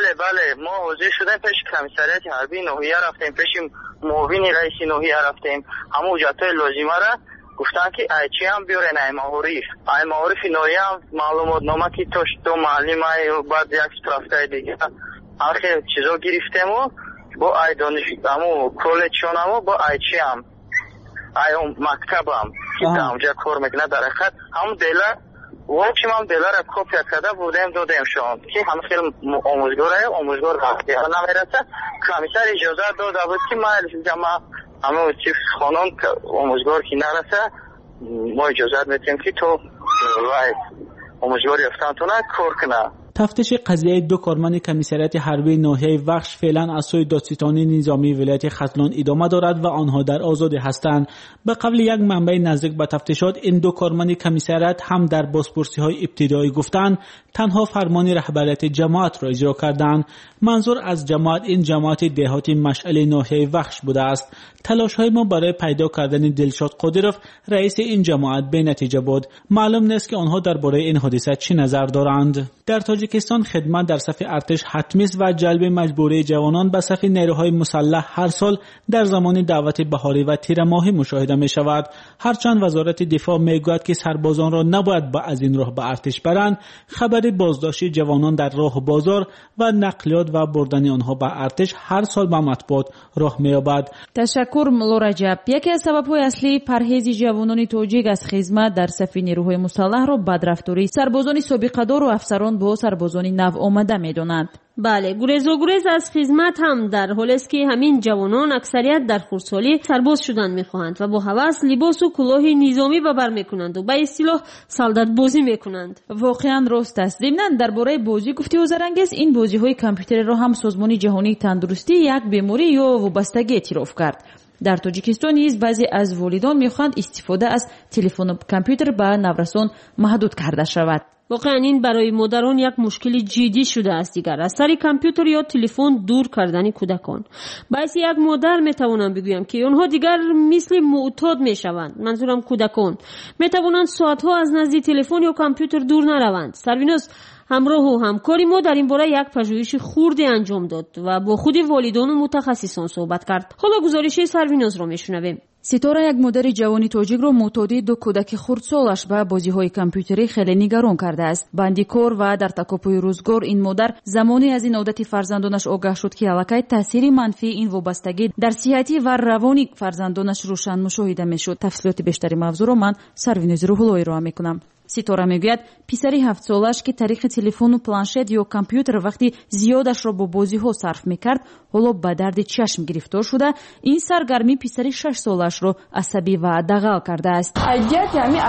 بله ما حاضر شدیم پیش کمیسریات حربی ناحیه رفتیم، پیش معاون رئیس ناحیه رفتیم، همه حجت‌های لازمه را گفتن که ایچی هم بیارین ای معارف ناحیه هم معلومات نامه که تو معلم و بعد یک رفته دیگه آخه چیزا گرفتیم و با ای دانش همو کالجشون هم با ایچی هم ای مکتب هم که اونجا کار میکنه در خط همون دیلر واچیم هم دیلر کپی کرده بودیم دادیم شان که همه خیلی آموزگار رفتی نمیرسه. کمیسر اجازه داده بود که ما همه چیف خانم آموزگار که نرسه ما اجازه میتیم که تو آموزگار یفتن کار کنه. تفتیش قضیه 2 کارمند کمیسریات حربی ناحیه وخش فعلا از سوی دادستانی نظامی ولایت ختلان ادامه دارد و آنها در آزادی هستند. به قول یک منبع نزدیک به تفتیشات این 2 کارمند کمیسریات هم در بازپرسی‌های ابتدایی گفتند تنها فرمان رهبریت جماعت را اجرا کردند. منظور از جماعت این جماعت دهاتی مشعل ناحیه وخش بوده است. تلاش‌های ما برای پیدا کردن دلشاد قادروف رئیس این جماعت به نتیجه بود. معلوم نیست که آنها درباره این حادثه چه نظر دارند. در تاجیکستان خدمت در صف ارتش حتمی است و جلب مجبوری جوانان به صف نیروهای مسلح هر سال در زمان دعوت بهاری و تیر ماهی مشاهده می شود. هرچند وزارت دفاع می گوید که سربازان را نباید از این راه به ارتش برند، خبر بازداشت جوانان در راه بازار و نقلیات و بردن آنها به ارتش هر سال به مطبوعات راه می یابد. تشکر مولا رجب. یکی از سبب‌های اصلی پرهیز جوانان تاجیک از خدمت در صف نیروهای مسلح را بدرفتاری سربازان سابقه‌دار و افسران با سربازان نو آمده می‌دانند. بله، گریز از خدمت هم در حالی است که همین جوانان اکثریت در خردسالی سرباز شدن می‌خواهند و با هوس لباس و کلاه نظامی به بر می‌کنند و به اصطلاح سالدات بازی می‌کنند. واقعا راست است. ضمناً درباره بازی گفتی زرنگیز، این بازی‌های کامپیوتری را هم سازمان جهانی تندرستی یک بیماری یا وابستگی اعتراف کرد. در تاجیکستان نیز بعضی از والدان می‌خواهند استفاده از تلفن و کامپیوتر به نورسان محدود کرده شود. واقعا این برای مادران یک مشکل جدی شده است. دیگر از سر کامپیوتر یا تلفن دور کردن کودکان. باعث یک مادر میتوانم بگویم که اونها دیگر مثل معتاد میشوند. منظورم کودکان میتوانند ساعتها از نزد تلفن یا کامپیوتر دور نروند. سروینوس همراه و همکاری ما در این باره یک پژوهش خردی انجام داد و با خود والدان و متخصصان صحبت کرد. حالا گزارش سروینوس را میشنویم. ستاره، یک مادر جوانی تاجیک را معتادی دو کودک خردسالش به بازی‌های کامپیوتری خیلی نگران کرده است. بندیکار و در تکاپوی روزگار این مادر زمانی از این عادت فرزندانش آگاه شد که الکی تاثیر منفی این وابستگی در صحتی و روانی فرزندانش روشن مشاهده میشد. تفصیلات بیشتری موضوع را من سروینوس روح‌اللهی را میکنم. ستاره میگوید پسری 7 سالش که طریق تلفن و پلانشت یا کامپیوتر وقتی زیادش را با بازی‌ها صرف میکرد، حالا به درد چشم گرفتار شده. این سرگرمی پسری 6 سالش را عصبی و دغل کرده است. عیدیت یعنی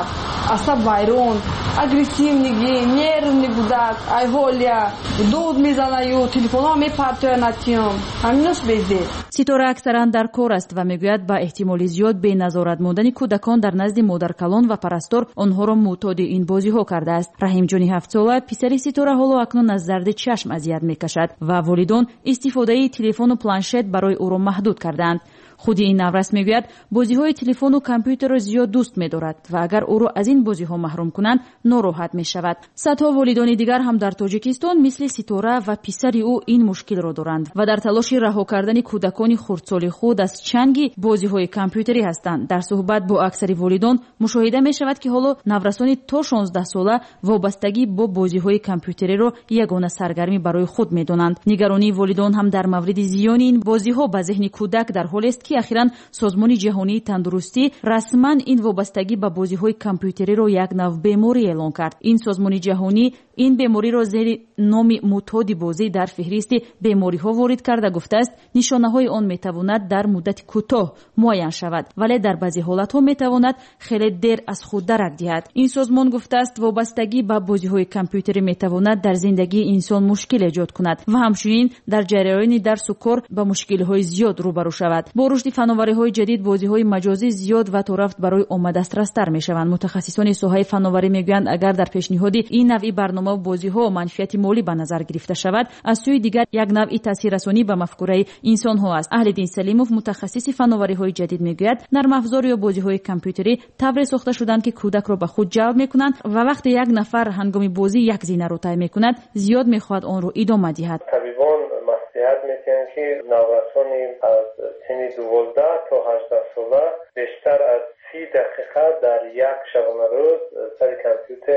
عصب وایرون، اگریسیونیگی، نرمی بودک، ایهولیا، دود میزنه یا تلفن‌ها میپرتونتیم. همینش بیزده. ستاره اکثرا در کار است و میگوید با احتمال زیاد به نظارت ماندن کودکان در نزد مادرکلان و پرستار آنها را معتاد این بازی‌ها کرده است. رحیم جانی 7 ساله پسری ستاره حالا اکنون از درد چشم اذیت میکشد و والدان استفاده تلفن و پلانشت برای او را محدود کردند. خود این نورس میگوید بازی‌های تلفن و کامپیوتر را زیاد دوست می‌دارد و اگر او را از این بازی‌ها محروم کنند ناراحت می‌شود. صدها والدان دیگر هم در تاجیکستان مثل ستاره و پسری او این مشکل را دارند و در تلاش رها کردن کودکان خردسال خود از چنگ بازی‌های کامپیوتری هستند. در صحبت با اکثر والدان مشاهده می‌شود که حالا نورسان تا 16 ساله وابستگی با بازی‌های کامپیوتری را یگانه سرگرمی برای خود می‌دانند. نگرانی والدان هم در مورد زیان این بازی‌ها به ذهن کودک در حالی است که اخیراً سازمان جهانی تندرستی رسما این وابستگی به بازی‌های کامپیوتری را یک نوع بیماری اعلام کرد. این سازمان جهانی این بیماری را زیر نام معتاد بازی در فهرست بیماری‌ها وارد کرده گفته است نشانه‌های آن می‌تواند در مدت کوتاه معاین شود ولی در بعضی حالت‌ها می‌تواند خیلی دیر از خود درک دهد. این سازمان گفته است وابستگی به بازی‌های کامپیوتری می‌تواند در زندگی انسان مشکل ایجاد کند و همچنین در جریان درس و کار با مشکل‌های زیاد روبرو شود. با رشد فناوری‌های جدید بازی‌های مجازی زیاد و تا رفت برای آمد دسترس‌تر می‌شوند. متخصصان ساحه فناوری می‌گویند اگر در پیشنهاد این نوع برنامه و بازی‌ها منفعت مالی به نظر گرفته شود، از سوی دیگر یک نوع تاثیررسانی به مفکوره انسان‌ها است. اهل‌دین سلیموف متخصص فناوری‌های جدید می‌گوید نرم افزار یا بازی‌های کامپیوتری طوری ساخته شدند که کودک را به خود جلب می‌کنند و وقتی یک نفر هنگام بازی یک زینه را طی می‌کند زیاد می‌خواهد آن را ادامه دهد. طبیبان مصلحت می‌کنند که نورسانی از سن 12 تا 18 ساله بیشتر از 30 دقیقه در یک شبانه روز سر کامپیوتر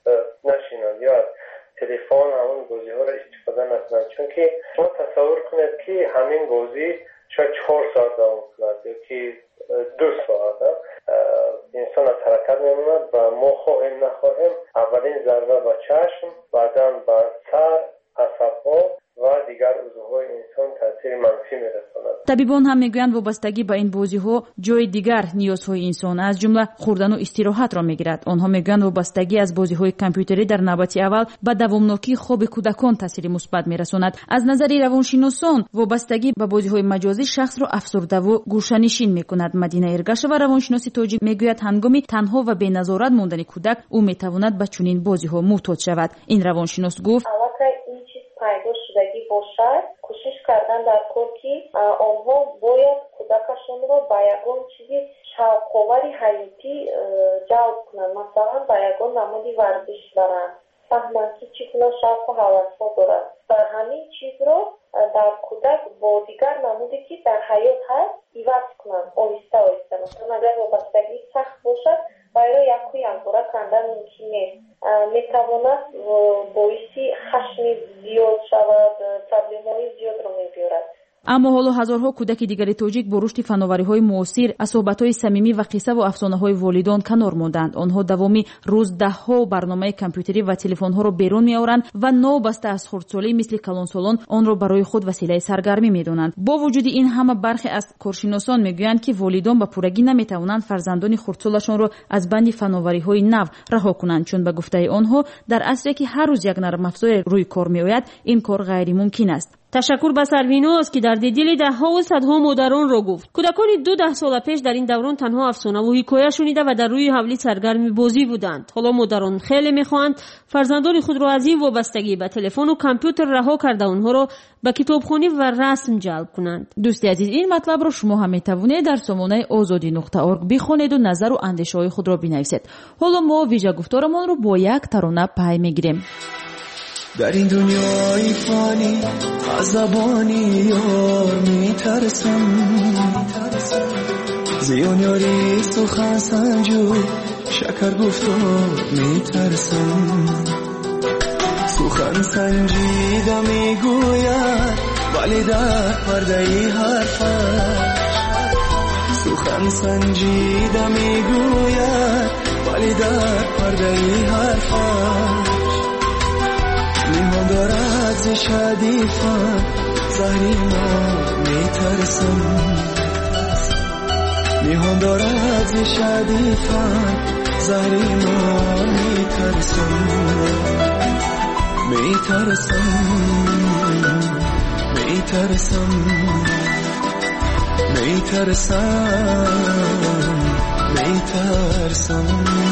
نشینند یا از تلفن همون بازی ها را استفاده نکنند. چون که شما تصور کنید که همین بازی شاید 4 ساعت دوام کند یا که 2 ساعت انسان از حرکت میموند و ما خواهیم نخواهیم اولین ضربه به چشم، بعدا به سر، عصب‌ها و دیگر عضوهای انسان تاثیر منفی میرساند. طبیبان هم میگویند وابستگی به این بازی‌ها جای دیگر نیازهای انسان از جمله خوردن و استراحت را میگیرد. آنها میگویند وابستگی از بازی‌های کامپیوتری در نوبت اول به دوامناکی خواب کودکان تاثیر مثبت میرساند. از نظر روانشناسان وابستگی به بازی‌های مجازی شخص را افسرده و گوشه‌نشین میکند. مدینه ارگشوا روانشناس توجیه میگوید هنگامی تنها و بی‌نظارت ماندن کودک او میتواند به چنین بازی‌ها معتاد شود. این روانشناس گفت پیدا شدگی باشد کوشش کردن در کار که آنها باید کودکشان را به یگان چیزی شوق‌آوری حیاتی جلب کنند. مثلا به یگان نمودی ورزش برند، فهمند که چگونه شوق و هوس‌ها دارد و همین چیز را در کودک با دیگر نمودی که در حیات هست عوض کنند آهسته آهسته. مثلا اگر وابستگی سخت باشد برای یک باره کندن ممکن نیست. میتواند باعث خشم زیاد شود، پرابلم‌های زیاد را می‌بیارد. اما حالا هزارها کودک دیگری تاجیک با رشد فناوری‌های معاصر از صحبت‌های صمیمی و قصه و افسانه‌های والدان کنار ماندند. آنها دوامی روز ده‌ها برنامه کامپیوتری و تلفن‌ها را بیرون می‌آورند و نوبسته از خردسالی مثل کلانسالان آن را برای خود وسیله سرگرمی می‌دانند. با وجود این همه برخی از کارشناسان می‌گویند که والدان به پورگی نمی‌توانند فرزندان خردسالشان را از بند فناوری‌های نو رها کنند، چون به گفته آنها در عصری که هر روز یک نرم افزار روی کار می‌آید این کار غیر ممکن است. تشکر به سرویناس که در دل ده‌ها و صدها مادران را گفت. کودکان 12 سال پیش در این دوران تنها افسانه و حکایه شنیده و در روی حولی سرگرم بازی بودند. حالا مادران خیلی می‌خواهند فرزندان خود را از این وابستگی به تلفن و کامپیوتر رها کرده آنها را به کتابخوانی و رسم جلب کنند. دوستی عزیز، این مطلب را شما هم می‌توانید در سامانه azadi.org بخوانید و نظر و اندیشه‌های خود را بنویسید. حالا ما ویژه گفتارمان را با یک ترانه پی می‌گیریم. در این دنیای فانی از زبانی یار میترسم، زیان یاری سخن سنجو شکر گفتار میترسم. سخن سنجیده میگوید ولی در پرده ای حرفش، سخن سنجیده میگوید ولی در پرده ای حرفش. میمان دارد ز شدیفم زهری ما میترسم، میهان دارد ز شدیفم زهری ما میترسم. میترسم میترسم میترسم میترسم.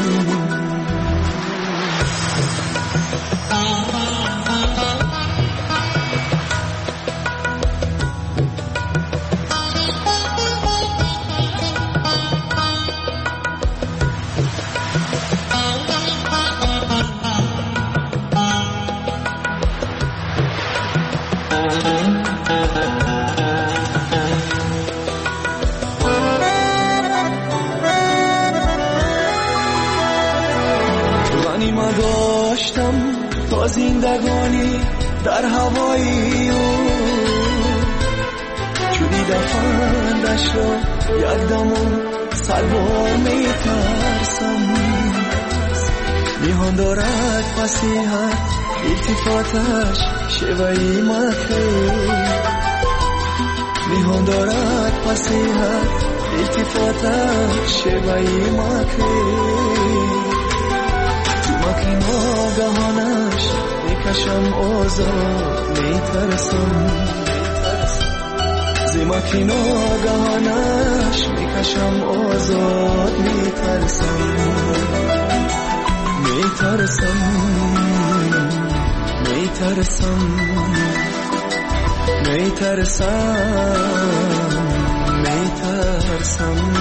غنیمت داشتم تا زندگانی در هوایی او، چونی دفندش را یک دمون سربار میترسم. میهان دارد فصیحت التفاتش شیوهی مکه، میهان دارد فصیحت التفاتش شیوهی مکه. مکی ناگهانش میکشم آزاد میترسم، زمکی ناگهانش میکشم آزاد میترسم. میترسم میترسم میترسم میترسم.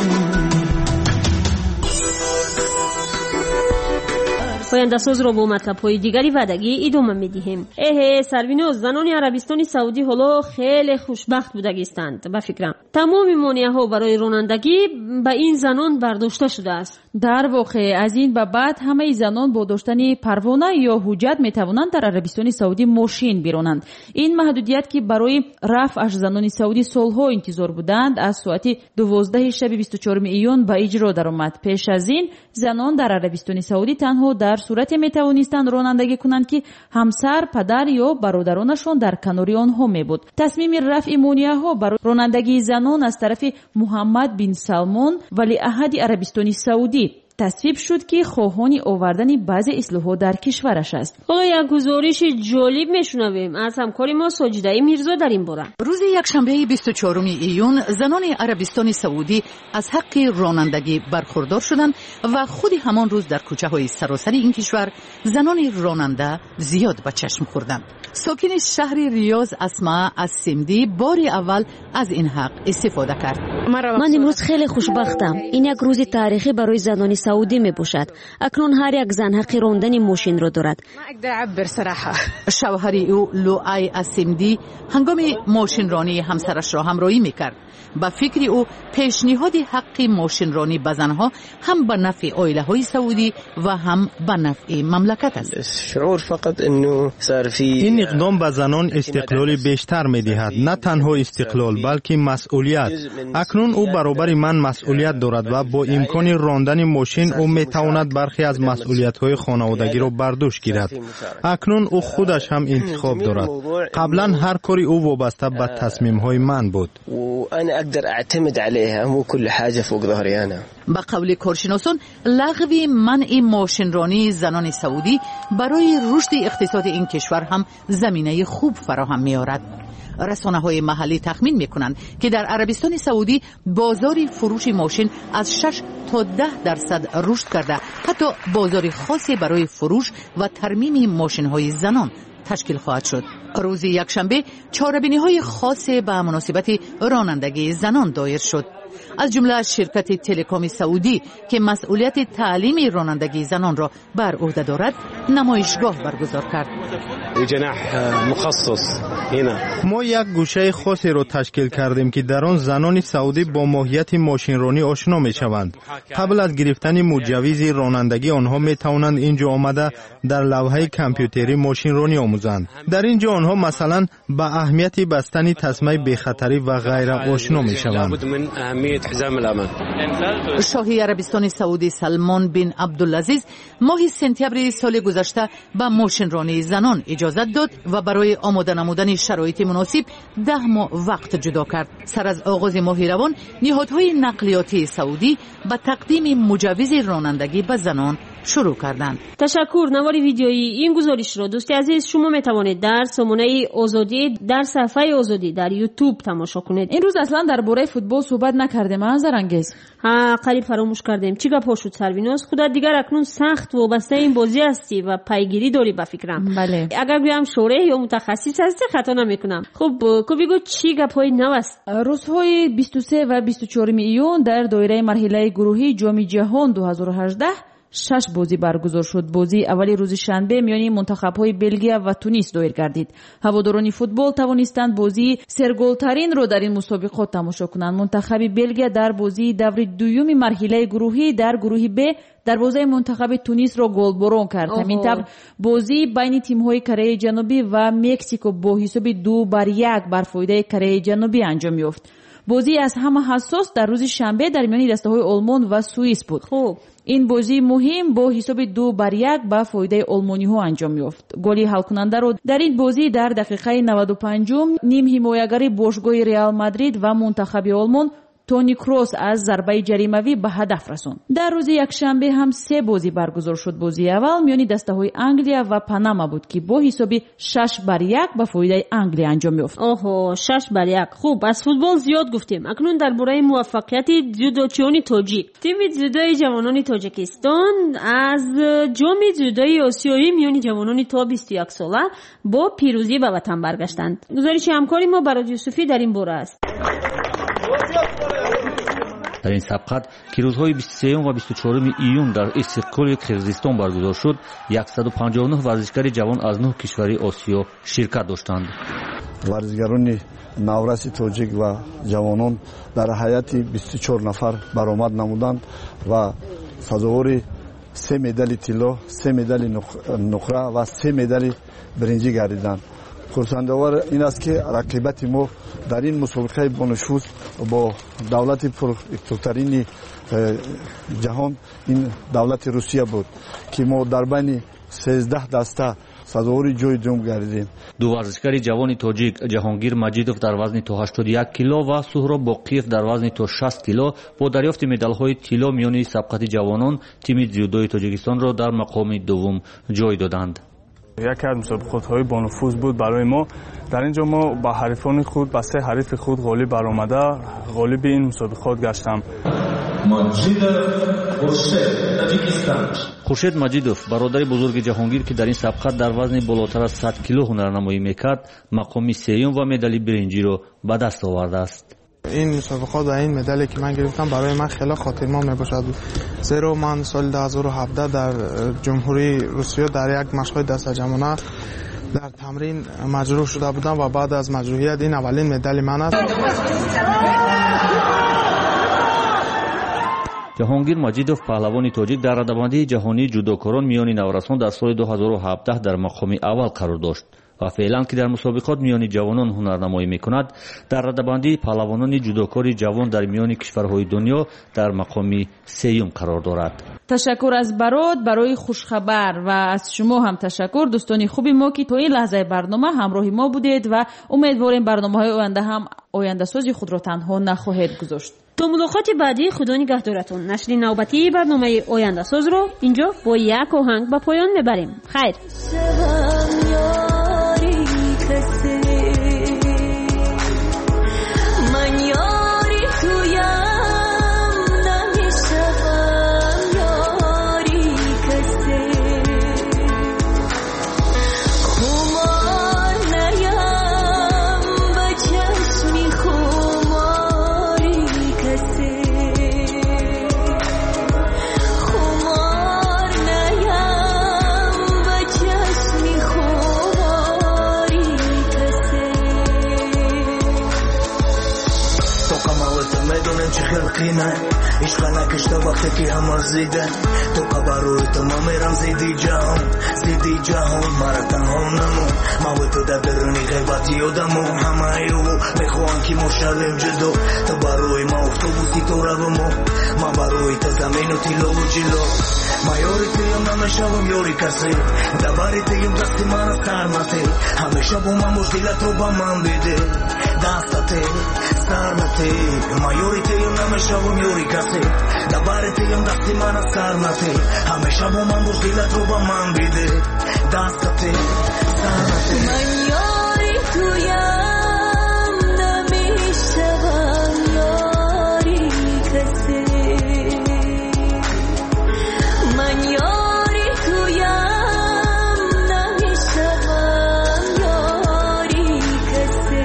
پاینده ساز را با مطلب‌های دیگری وعدگی ادامه می‌دهیم. سرویناس، زنان عربستان سعودی حالا خیلی خوشبخت بودگیستند. به فکرم تمام مانع‌ها برای رانندگی به این زنان برداشته شده است. در واقع از این به بعد همه زنان با داشتن پروانه یا حجت می‌توانند در عربستان سعودی ماشین برانند. این محدودیت که برای رفعش زنان سعودی سالها انتظار بودند از ساعت 12 شب 24 ایون به اجرا درآمد. پیش از این زنان در عربستان سعودی تنها در صورت میتوانستند رانندگی کنند که همسر، پدر یا برادرانشان در کنار آنها می بود. تصمیم رفع مانعه ها برای رانندگی زنان از طرف محمد بن سلمان ولیعهد عربستان سعودی تصویب شد که خواهان آوردن بعضی اصلاحات در کشورش است. حالا یک گزارش جالب میشنویم از همکار ما ساجده میرزا در این باره. روز یکشنبه 24 ایون زنان عربستان سعودی از حق رانندگی برخوردار شدند و خود همان روز در کوچه‌های سراسر این کشور زنان راننده زیاد به چشم خوردند. ساکن شهر ریاض اسماء از سمدی بار اول از این حق استفاده کرد. من امروز خیلی خوشبختم. این یک روز تاریخی برای زنان سعودی می باشد. اکنون هر یک زن حق راندن ماشین را دارد. شوهر او لوعی اسیمدی هنگام ماشین رانی همسرش را همراهی میکرد. با فکر او پیشنهاد حق ماشین رانی به زنها هم به نفع عائله های سعودی و هم به نفع مملکت است. شعور فقط انه صار في این اقدام به زنان استقلال بیشتر میدهد، نه تنها استقلال بلکه مسئولیت. اکنون او برابر من مسئولیت دارد و با امکان راندن ماشین او میتواند برخی از مسئولیت های خانوادگی را بر دوش گیرد. اکنون او خودش هم انتخاب دارد. قبلا هر کاری او وابسته به تصمیم های من بود. وانا اقدر اعتمد عليها مو كل حاجه فوق ظهري انا. با قول کارشناسان لغو منع ماشین رانی زنان سعودی برای رشد اقتصاد این کشور هم زمینه خوب فراهم می‌آورد. رسانه‌های محلی تخمین می‌کنند که در عربستان سعودی بازار فروش ماشین از 6 تا 10% رشد کرده. حتی بازار خاصی برای فروش و ترمیم ماشین‌های زنان تشکیل خواهد شد. روز یکشنبه چاره‌بینی‌های خاص به مناسبت رانندگی زنان دایر شد. از جمله شرکت تلکام سعودی که مسئولیت تعلیم رانندگی زنان را بر عهده دارد نمایشگاه برگزار کرد. جناح مخصص هنا. ما یک گوشه خاصی را تشکیل کردیم که در آن زنان سعودی با ماهیت ماشین رانی آشنا می‌شوند. قبل از گرفتن مجوز رانندگی آنها می‌توانند اینجا آمده در لوحه کامپیوتری ماشین رانی آموزند. در اینجا آنها مثلا به اهمیت بستن تسمه بی‌خطری و غیره آشنا می‌شوند. شاهی عربستان سعودی سلمان بن عبدالعزیز ماه سپتامبر سال گذشته به ماشین رانی زنان اجازت داد و برای آماده نمودن شرایط مناسب 10 ماه وقت جدا کرد. سر از آغاز ماه روان نهادهای نقلیاتی سعودی به تقدیم مجوز رانندگی به زنان شروع کردند. تشکر. نوار ویدیویی این گزارش را دوست عزیز شما میتوانید در سامانه آزادی در صفحه آزادی در یوتیوب تماشا کنید. این روز اصلا درباره فوتبال صحبت نکردیم زرنگیز. قریب فراموش کردیم. چی گپ شد سرویناس؟ خدا دیگر اکنون سخت وابسته این بازی هستی و پیگیری داری به فکرم. بله. اگر بیام شورای یا متخصص هستی خطا نمیکنم. خب کو بگو چی گپای نو است؟ روزهای 23 و 24 ایون در دایره مرحله گروهی جام جهان 2018 6 بازی برگزار شد. بازی اولی روز شنبه میان منتخب‌های بلژیم و تونس دایر گردید. هواداران فوتبال توانستند بازی سرگل‌ترین را در این مسابقات تماشا کنند. منتخب بلژیم در بازی دور دوم مرحله گروهی در گروه ب دروازه منتخب تونس را گلبران کرد. همین طور بازی بین تیم‌های کره جنوبی و مکزیکو با حساب 2-1 بر فایده کره جنوبی انجام یافت. بازی از همه حساس در روز شنبه در میان دسته‌های آلمان و سوئیس بود. خب این بازی مهم با حساب 2-1 به فایده آلمانی‌ها انجام یافت. گل حل کننده را در این بازی در دقیقه 95 نیم حمایتگر باشگاه ریال مادرید و منتخب آلمان تونی کروس از ضربه جریمه‌ای به هدف رساند. در روز یکشنبه هم 3 بازی برگزار شد. بازی اول میان دسته‌های انگلیا و پاناما بود که با حساب 6-1 به فایده انگلیا انجام یافت. 6-1. خوب از فوتبال زیاد گفتیم. اکنون درباره موفقیت جودوچیان تاجیک. تیم جودوی جوانان تاجیکستان از جام جودوی آسیایی میان جوانان تا 21 ساله با پیروزی به وطن برگشتند. گزارش همکاری ما برای یوسفی در این باره است. در این سبقت که روزهای 23 و 24 ایون در استقلال قرقیزستان برگزار شد 159 ورزشکار جوان از 9 کشور آسیا شرکت داشتند. ورزشکاران نورس تاجیک و جوانان در هیئت 24 نفر برآمد نمودند و سزاوار 3 مدال طلا، 3 مدال نقره و 3 مدال برنجی گردیدند. خرسندآور این است که رقیبت ما در این مسابقه بانفوذ با دولت پراقتدارترین جهان این دولت روسیه بود که ما در بین 13 دسته سزاوار جای دوم گردیدیم. دو ورزشکار جوان تاجیک جهانگیر مجیدوف در وزن تا 81 کیلو و سهراب باقیف در وزن تا 60 کیلو با دریافت مدال‌های طلا میان سبقت جوانان تیم جودوی تاجیکستان را در مقام دوم جای دادند. یکی از مسابقات‌های بانفوذ بود برای ما. در اینجا ما با حریفان خود با 3 حریف خود غالب برآمده غالب این مسابقات گشتم. خورشید مجیدوف برادر بزرگ جهانگیر که در این سبقت در وزن بالاتر از 100 کیلو هنرنمایی میکرد مقام سوم و مدال برنجی را به دست آورده است. این مسابقات و این مدالی که من گرفتم برای من خیلی خاطرمند میباشد، زیرا من سال 2017 در جمهوری روسیه در یک مشق دست جمعانه در تمرین مجروح شده بودم و بعد از مجروحیت این اولین مدال من است. ҷаҳонгир маҷидов паҳлавони тоҷик дар радабандии ҷаҳонии ҷудокорон миёни наврасон дар соли 2017 дар мақоми аввал қарор дошт ва феълан ки дар мусобиқот миёни ҷавонон ҳунарнамоӣ мекунад, дар радабандии паҳлавонони ҷудокори ҷавон дар миёни кишварҳои дунё дар мақоми сеюм қарор дорад. ташаккур аз барод барои хушхабар ва аз шумо ҳам ташаккур дӯстони хуби мо ки то ин лаҳзаи барнома ҳамроҳи мо будед ва умедворем барномаҳои оянда ҳам ояндасози худро танҳо нахоҳед гузошт. то мулоқоти баъдӣ худо нигаҳдоратон. нашри навбатии барномаи ояндасозро инҷо бо як оҳанг ба поён мебарем. хайр. عشق نکشته وقتی که همه زیده تو قبروی تو ما میرم زیدی جهان مرا تنها نمون ما و تو در درونی غیبتی یادمو همه ایو میخوان که ما شویم جدا تو بروی ما افتوبوسی تو رو ما بروی تو زمین و تیلو و جلو ما یاری تیم نمیشوم یاری کسی دباری تیم دستی من سر نتی همیشه با من مشکلت رو با من بیده دستتی سر نتی ما یاری تیم نمیشوم یاری کسی دباری تیم دستی من سر نتی همیشه با من مشکلت رو با من بیده دستتی سر نتی من یاری تویم نمیشوم یاری کسی من یاری تویم نمیشوم یاری کسی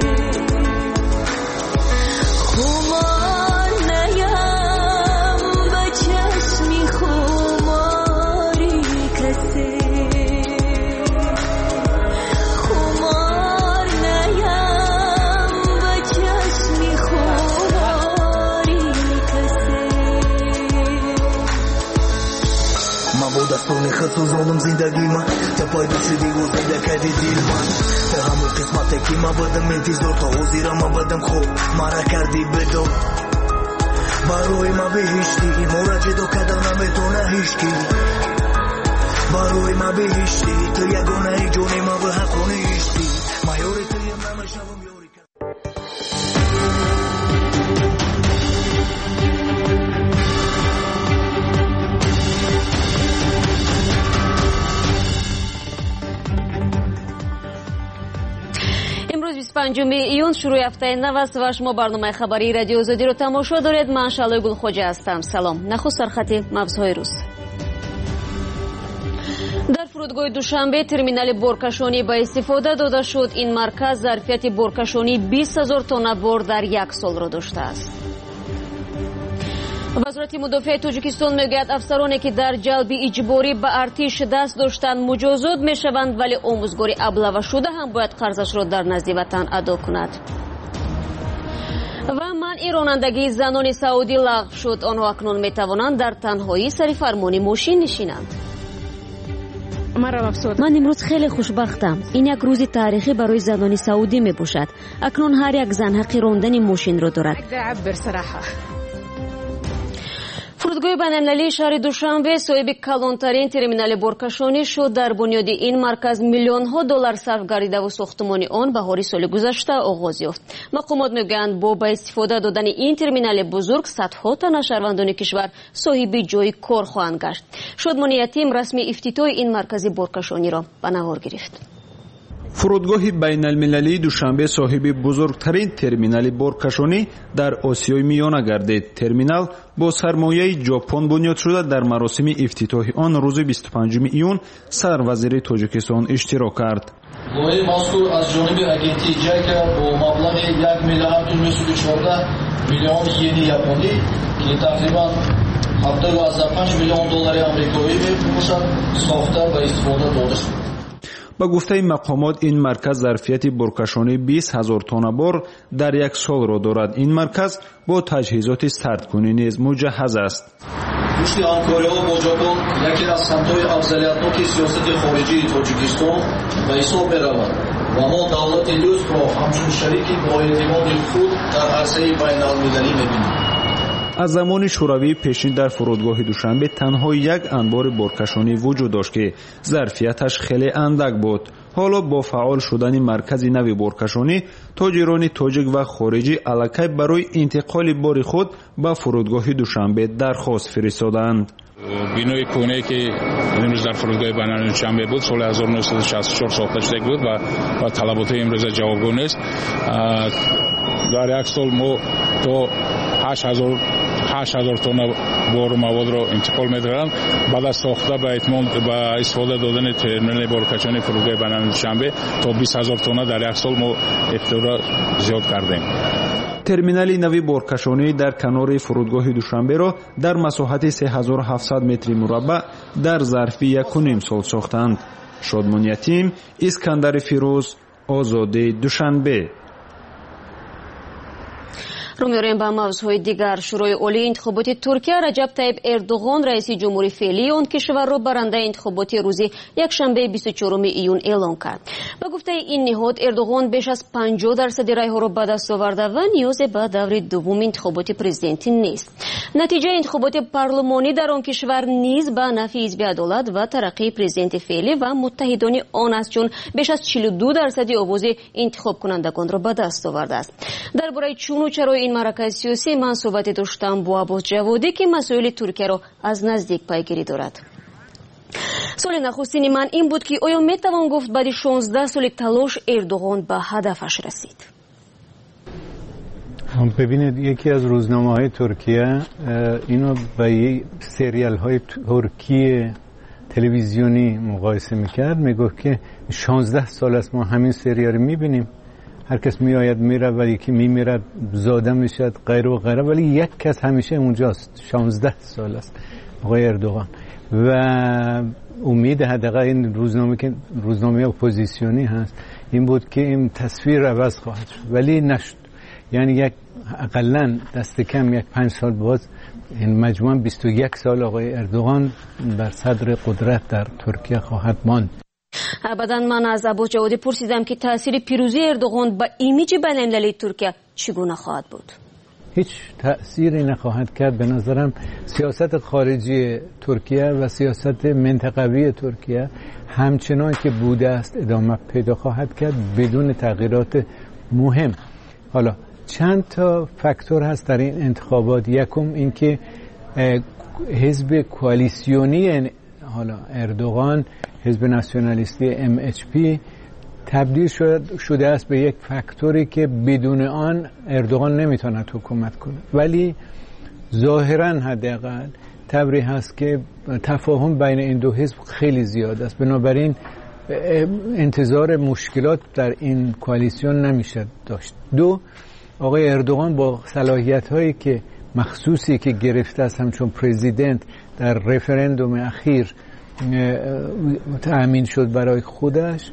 خمار نیم به چشمی خماری کسی خمار نیم به چشمی خماری کسی ما با دستون خود سوزاندم زندگی من تا پایدو شدی و زنده کردی دل من تا همون قسمته که ما بدم انتظار تا حضیرم ما بدم خوب مرا کردی بدو بروی ما بهشتی مورد دو کدر نمیتونه هیچکی بروی ما بهشتی تو یگونه ای جونی ما به حقونه هیچتی ما یوری تیم نمیشوم یوری امروز 25 ایون شروع هفته نو است و شما برنامه خبری رادیو آزادی رو تماشا دارید. من شعله گلخوجه هستم. سلام. نخست سرخط مبزهای روز. در فرودگاه دوشنبه ترمینال بارکشانی با استفاده داده شد. این مرکز ظرفیت بارکشانی 20,000 تن بار در یک سال را داشته است. وزارت مدافع تاجیکستان میگوید افسرانی که در جلب اجباری به ارتش دست داشتند مجازات میشوند، ولی آموزگاری ابله شده هم باید قرضش را در نزد وطن ادا کند. و منع رانندگی زنان سعودی لغو شد. آنها اکنون میتوانند در تنهایی سر فرمان ماشین نشینند. من امروز خیلی خوشبختم. این یک روز تاریخی برای زنان سعودی می باشد. اکنون هر یک زن حق راندن ماشین را دارد. فرودگاه بین‌المللی شهر دوشنبه صاحب کلانترین ترمینال بارکشانی شد. در بنیاد این مرکز میلیون‌ها دلار صرف گردیده و ساختمان آن بهار سال گذشته آغاز یافت. مقامات میگویند با استفاده دادن این ترمینال بزرگ صدها تن شهروندان کشور صاحب جای کار خواهند گشت. شادمانی تیم رسمی افتتاح این مرکز بارکشانی را به نهار گرفت. фурудгоҳи байналмилалии душанбе соҳиби бузургтарин терминали боркашонӣ дар осиёи миёна гардид. Терминал бо сармояи ҷопон бунёд шуда дар маросими ифтитоҳи он рӯзи 25 июн садр вазири Тоҷикистон иштирок кард. лоиҳаи мазкур аз ҷониби агентии ҷайка бо маблағи 1 миллиард 214 миллион йени японӣ ки тақрибан 75 миллион доллари амрикоӣ мебошад, сохта ва истифода дода шуд. ба гуфтаи мақомот ин марказ зарфияти боркашонии 20,000 тонна бор дар як солро дорад. Ин марказ бо таҷҳизоти сардкунӣ низ муҷаҳҳаз аст. рушди ҳамкориҳо бо ҷопон яке аз самтҳои афзалиятноки сиёсати хориҷии Тоҷикистон ба ҳисоб меравад ва мо давлати лутфро ҳамчун шарики боэътимоди худ дар арзаи байналмилалӣ мебинем. аз замони шӯравии пешин дар фурудгоҳи душанбе танҳо як анбори боркашонӣ вуҷуд дошт ки зарфияташ хеле андак буд. ҳоло бо фаъол шудани маркази нави боркашонӣ тоҷирони тоҷик ва хориҷӣ аллакай барои интиқоли бори худ ба фурудгоҳи душанбе дархост фиристоданд. бинои кӯнае ки имрӯз дар фурудгоҳи байналмилалии душанбе буд соли 1964 сохта шуда буд ва талаботи имрӯза ҷавобгӯ нест. дар як сол мо то 8,000 тонна бору маводро интиқол медиҳанд. баъд аз сохта ба истифода додани терминали боркашони фурудгоҳи байналмилалии душанбе то 20,000 тонна дар як сол мо ихтиёра зиёд кардем. терминали нави боркашонӣ дар канори фурудгоҳи душанберо дар масоҳати 3700 метри мураббаъ дар зарфи 1.5 сол сохтанд. шодмон ятим, искандари фирӯз, озодӣ, душанбе. رو می‌آوریم به موضوعهای دیگر. شورای عالی انتخابات ترکیه رجب طیب اردوغان رئیس جمهوری فعلی آن کشور را برنده انتخابات روز یکشنبه 24 ایون اعلام کرد. به گفته این نهاد اردوغان بیش از 50% رای‌ها را به دست آورده و نیاز به دور دوم انتخابات پرزیدنتی نیست. نتیجه انتخابات پارلمانی در آن کشور نیز به نفع حزب عدالت و ترقی پرزیدنت فعلی و متحدان آن است، چون بیش از 42% آواز انتخاب کنندگان را به دست آورده است. درباره چون و چرا این معرکه سیاسی من صحبت داشتم با عباس جوادی که مسائل ترکیه را از نزدیک پیگیری دارد. سوال نخستین من این بود که آیا میتوان گفت بعد 16 سال تلاش اردوغان به هدفش رسید؟ ببینید، یکی از روزنامه‌های ترکیه اینو با سریال‌های ترکی تلویزیونی مقایسه می‌کرد. میگفت که 16 سال است ما همین سریال می‌بینیم. هر کس میآید میره و یکی میمیرد، زاده میشد، غیره و غیره، ولی یک کس همیشه اونجاست. 16 سال است آقای اردوغان و امید حداقل این روزنامه اپوزیسیونی هست این بود که این تصویر عوض خواهد شد، ولی نشد. یعنی یک اقلن دست کم یک 5 سال باز این مجموعاً 21 سال آقای اردوغان بر صدر قدرت در ترکیه خواهد ماند. ابدا من از عباس جوادی پرسیدم که تاثیر پیروزی اردوغان با ایمیج بین‌المللی ترکیه چگونه خواهد بود؟ هیچ تأثیری نخواهد کرد. به نظرم سیاست خارجی ترکیه و سیاست منطقوی ترکیه همچنان که بوده است ادامه پیدا خواهد کرد بدون تغییرات مهم. حالا چند تا فاکتور هست در این انتخابات. یکم اینکه حزب کوالیسیونی حالا اردوغان، حزب ناسیونالیستی MHP تبدیل شده است به یک فاکتوری که بدون آن اردوغان نمیتواند حکومت کنه، ولی ظاهرا حداقل تبری هست که تفاهم بین این دو حزب خیلی زیاد است. بنابراین انتظار مشکلات در این کوالیسیون نمیشه داشت. دو، آقای اردوغان با صلاحیت هایی که مخصوصی که گرفته است همچون پرزیدنت در رفرندوم اخیر تأمین شد برای خودش،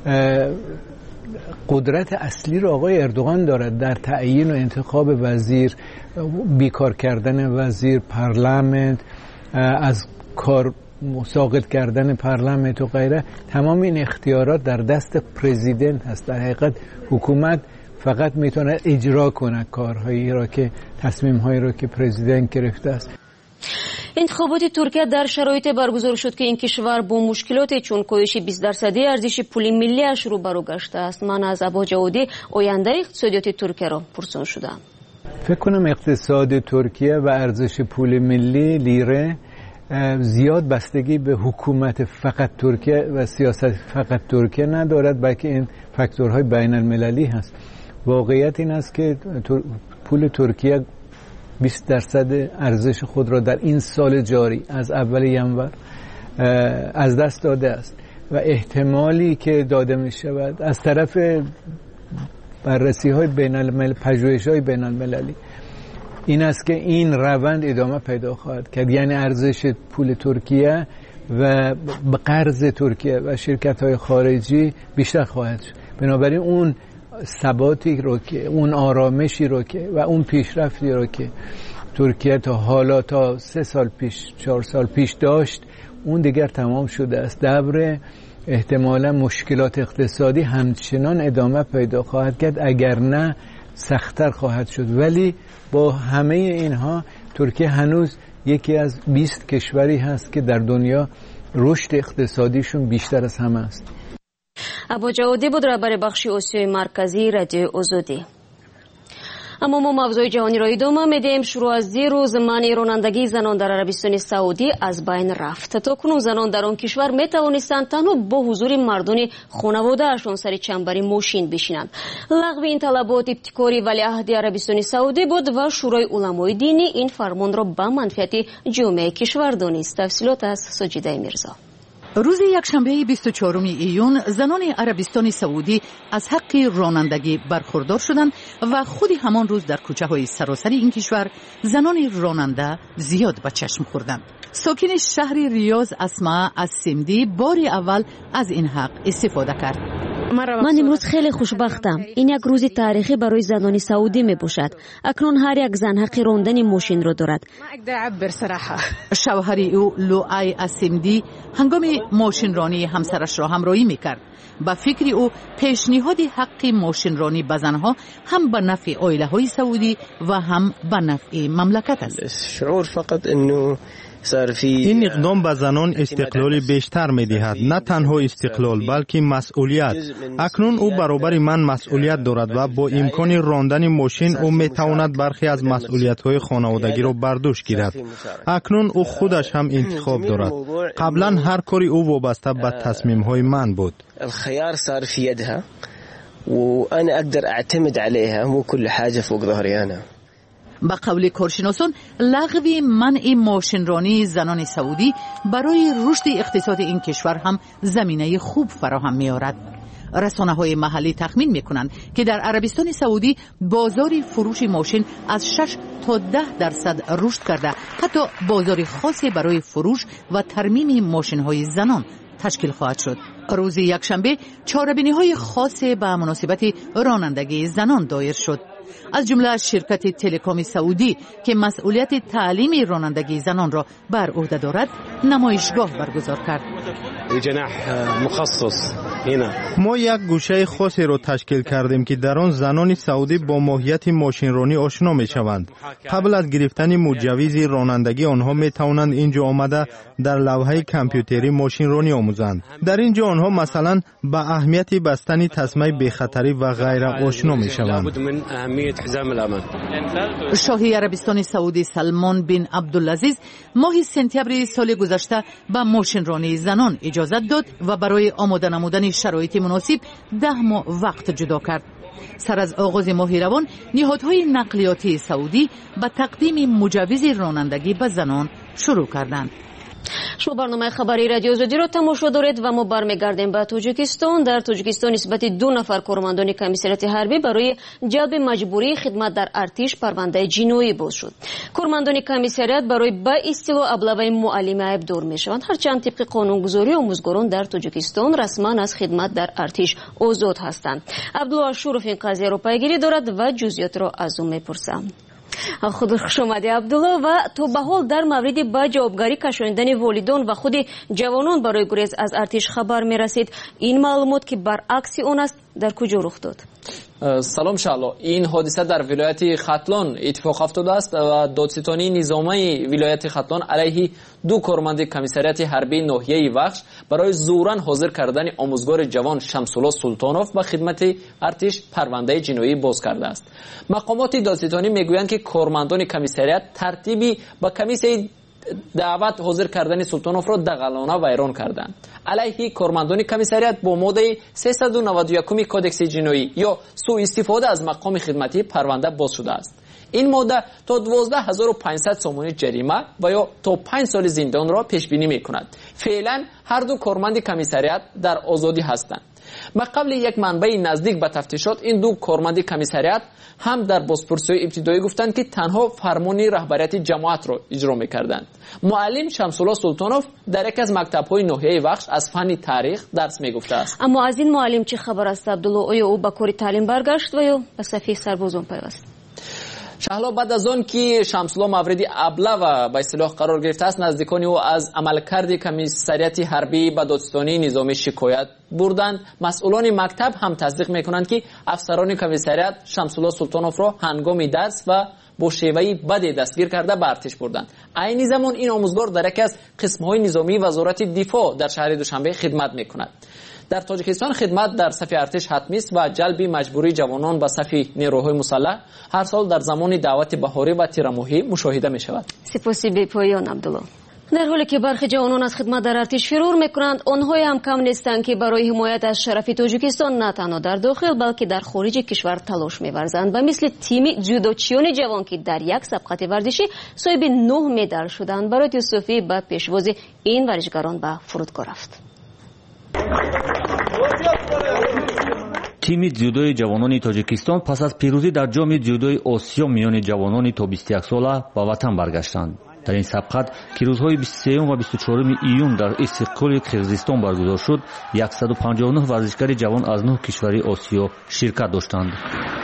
قدرت اصلی رو آقای اردوغان دارد در تعیین و انتخاب وزیر، بیکار کردن وزیر، پارلمانت، از کار ساقط کردن پارلمانت و غیره. تمام این اختیارات در دست پرزیدنت هست. در حقیقت حکومت فقط میتونه اجرا کنه کارهایی را که تصمیم‌هایی را که پرزیدنت گرفته است. انتخابات ترکیه در شرایط برگزار شد که این کشور با مشکلات چون کاهش 20% ارزش پول ملی‌اش روبرو گشته است. من از عباس جوادی آینده اقتصادیات ترکیه را پرسان شدم. فکر کنم اقتصاد ترکیه و ارزش پول ملی لیره زیاد بستگی به حکومت فقط ترکیه و سیاست فقط ترکیه ندارد، بلکه این فاکتورهای بین المللی هست. واقعیت این است که پول ترکیه 20% ارزش خود را در این سال جاری از اول ینور از دست داده است و احتمالی که داده می شود از طرف بررسی های بین الملل، پژوهش های بین المللی این است که این روند ادامه پیدا خواهد کرد، یعنی ارزش پول ترکیه و قرض ترکیه و شرکت های خارجی بیشتر خواهد شد. بنابراین اون ثباتی رو که اون آرامشی رو که و اون پیشرفتی رو که ترکیه تا حالا تا 3 سال پیش 4 سال پیش داشت اون دیگر تمام شده است. دبر احتمالا مشکلات اقتصادی همچنان ادامه پیدا خواهد کرد، اگر نه سخت‌تر خواهد شد. ولی با همه اینها ترکیه هنوز یکی از 20 کشوری هست که در دنیا رشد اقتصادیشون بیشتر از همه است. ابو جوادی بود رهبر بخش آسیای مرکزی رادیو آزادی. اما ما موضوع جهانی را ادامه میدیم. شروع از دیروز منع رانندگی زنان در عربستان سعودی از بین رفت. تاکنون زنان در آن کشور می توانستند تنها با حضور مردان خانواده‌شان سر چنبر ماشین بشینند. لغو این طلبات ابتکاری ولیعهد عربستان سعودی بود و شورای علمای دینی این فرمان را به منفعت جامعه کشور دانست. تفصیلات از سجیده میرزا. روز یکشنبه 24 ایون زنان عربستان سعودی از حق رانندگی برخوردار شدند و خود همان روز در کوچه‌های سراسر این کشور زنان راننده زیاد به چشم خوردند. ساکن شهر ریاض اسماء السمدی بار اول از این حق استفاده کرد. من امروز خیلی خوشبختم. این یک روز تاریخی برای زنان سعودی می باشد. اکنون هر یک زن حق راندن ماشین را دارد. شوهر او لوعی السمدی هنگام ماشین رانی همسرش را همراهی می کرد. با فکر او پیشنهاد حق ماشین رانی به زنها هم به نفع عائله های سعودی و هم به نفع مملکت است. شعور فقط انه این اقدام به زنان استقلال بیشتر می دهد، نه تنها استقلال بلکه مسئولیت. اکنون او برابر من مسئولیت دارد و با امکان راندن ماشین او می تواند برخی از مسئولیت های خانوادگی را بر دوش گیرد. اکنون او خودش هم انتخاب دارد. قبلا هر کاری او وابسته به تصمیم های من بود. الخيار صار في يدها وانا اقدر اعتمد عليها مو كل حاجه فوق ظهري انا. با قول کارشناسان لغو منع ماشین رانی زنان سعودی برای رشد اقتصاد این کشور هم زمینه خوب فراهم می‌آورد. رسانه‌های محلی تخمین می‌کنند که در عربستان سعودی بازار فروش ماشین از 6 تا 10% رشد کرده، حتی بازار خاصی برای فروش و ترمیم ماشین‌های زنان تشکیل خواهد شد. روز یکشنبه چاره‌بینی‌های خاص به مناسبت رانندگی زنان دایر شد. از جمله شرکت تلکام سعودی که مسئولیت تعلیم رانندگی زنان را بر عهده دارد نمایشگاه برگزار کرد. جناح مخصص هنا ما یک گوشه خاصی را تشکیل کردیم که در آن زنان سعودی با ماهیت ماشین رانی آشنا می شوند. قبل از گرفتن مجوز رانندگی آنها می توانند اینجا آمده در لوحه کامپیوتری ماشین رانی آموزند. در اینجا آنها مثلا به اهمیت بستن تسمه بی خطری و غیره آشنا می شوند. شاهی عربستان سعودی سلمان بن عبدالعزیز ماه سپتامبر سال گذشته به ماشین رانی زنان اجازه داد و برای آماده نمودن شرایط مناسب 10 ماه وقت جدا کرد. سر از آغاز ماه روان نهادهای نقلیاتی سعودی به تقدیم مجوز رانندگی به زنان شروع کردند. شما برنامه خبری رادیو آزادی را تماشا دارید و ما برمیگردیم به تاجیکستان. در تاجیکستان نسبت 2 نفر کارمندان کمیسریات حربی برای جلب مجبوری خدمت در ارتش پرونده جنایی باز شد. کارمندان کمیسریات برای به اصطلاح ابلغ معلم عیبدار میشوند، هرچند طبق قانونگذاری آموزگاران در تاجیکستان رسما از خدمت در ارتش آزاد هستند. عبدالله اشورف این قضیه را پیگیری دارد و جزئیات را از او میپرسم. خود خوش آمدی عبدالله. و تو به حال در مورد با جوابگاری کشاندن والدان و خود جوانان برای گریز از ارتش خبر می رسید. این معلومات که برعکس اون است در کجا رخ داد؟ سلام شالا. این حادثه در ولایت ختلان اتفاق افتاده است و دادستانی نظامی ولایت ختلان علیه 2 کارمند کمیسریات حربی ناحیه وخش برای زوراً حاضر کردن آموزگار جوان شمس‌الله سلطانوف به خدمت ارتش پرونده جنایی باز کرده است. مقامات دادستانی میگویند که کارمندان کمیسریات ترتیبی با کمیسیه دعوت حاضر کردن سلطانوف را دغلانه ویران کردند. علیه کارمندان کمیسریات با ماده 391 کودکس جنایی یا سوء استفاده از مقام خدمتی پرونده باز شده است. این ماده تا 12500 سومانی جریمه و یا تا 5 سال زندان را پیش بینی می‌کند. فعلا هر دو کارمند کمیسریات در آزادی هستند. ما قبل یک منبع نزدیک به تفتیشات این دو کارمند کمیسریات هم در بازپرسی ابتدایی گفتند که تنها فرمان رهبریت جماعت را اجرا می‌کردند. معلم شمس‌الله سلطانوف در یک از مکتب‌های ناحیه وخش از فن تاریخ درس می‌گفته است. اما از این معلم چه خبر است عبدالله؟ آیا او به کار تعلیم برگشت و یا به صفحه سربازان پیوست؟ شهلا بعد از آن که شمس‌الله مورد ابله و به اصطلاح قرار گرفته است، نزدیکان او از عملکرد کمیسریات حربی به دادستانی نظامی شکایت بردند. مسئولان مکتب هم تصدیق میکنند که افسران کمیسریات شمس‌الله سلطانوف را هنگام درس و با شیوهی بدی دستگیر کرده به ارتش بردند. عین زمان این آموزگار در یکی از قسم‌های نظامی وزارت دفاع در شهر دوشنبه خدمت میکند. در تاجیکستان خدمت در صف ارتش حتمی است و جلب مجبوری جوانان به صف نیروهای مسلح هر سال در زمان دعوت بهاری و تیرماهی مشاهده می شود. سپاسی بی پایان عبدالله. در حالی که برخی جوانان از خدمت در ارتش فرار میکنند، آنها هم کم نیستند که برای حمایت از شرف تاجیکستان نه تنها در داخل بلکه در خارج کشور تلاش می‌ورزند و مثل تیم جودوچیان جوان که در یک سبقت ورزشی صاحب 9 مدال شدند. برای یوسفی با پیشواز این ورزشکاران به فرودگاه رفت. تیم جودوی جوانان تاجیکستان پس از پیروزی در جام جودوی آسیا میان جوانان تا 21 ساله به وطن برگشتند. در این سبقت که روزهای 23 و 24 ایون در استقلال قرقیزستان برگزار شد، 159 ورزشکار جوان از 9 کشور آسیا شرکت داشتند.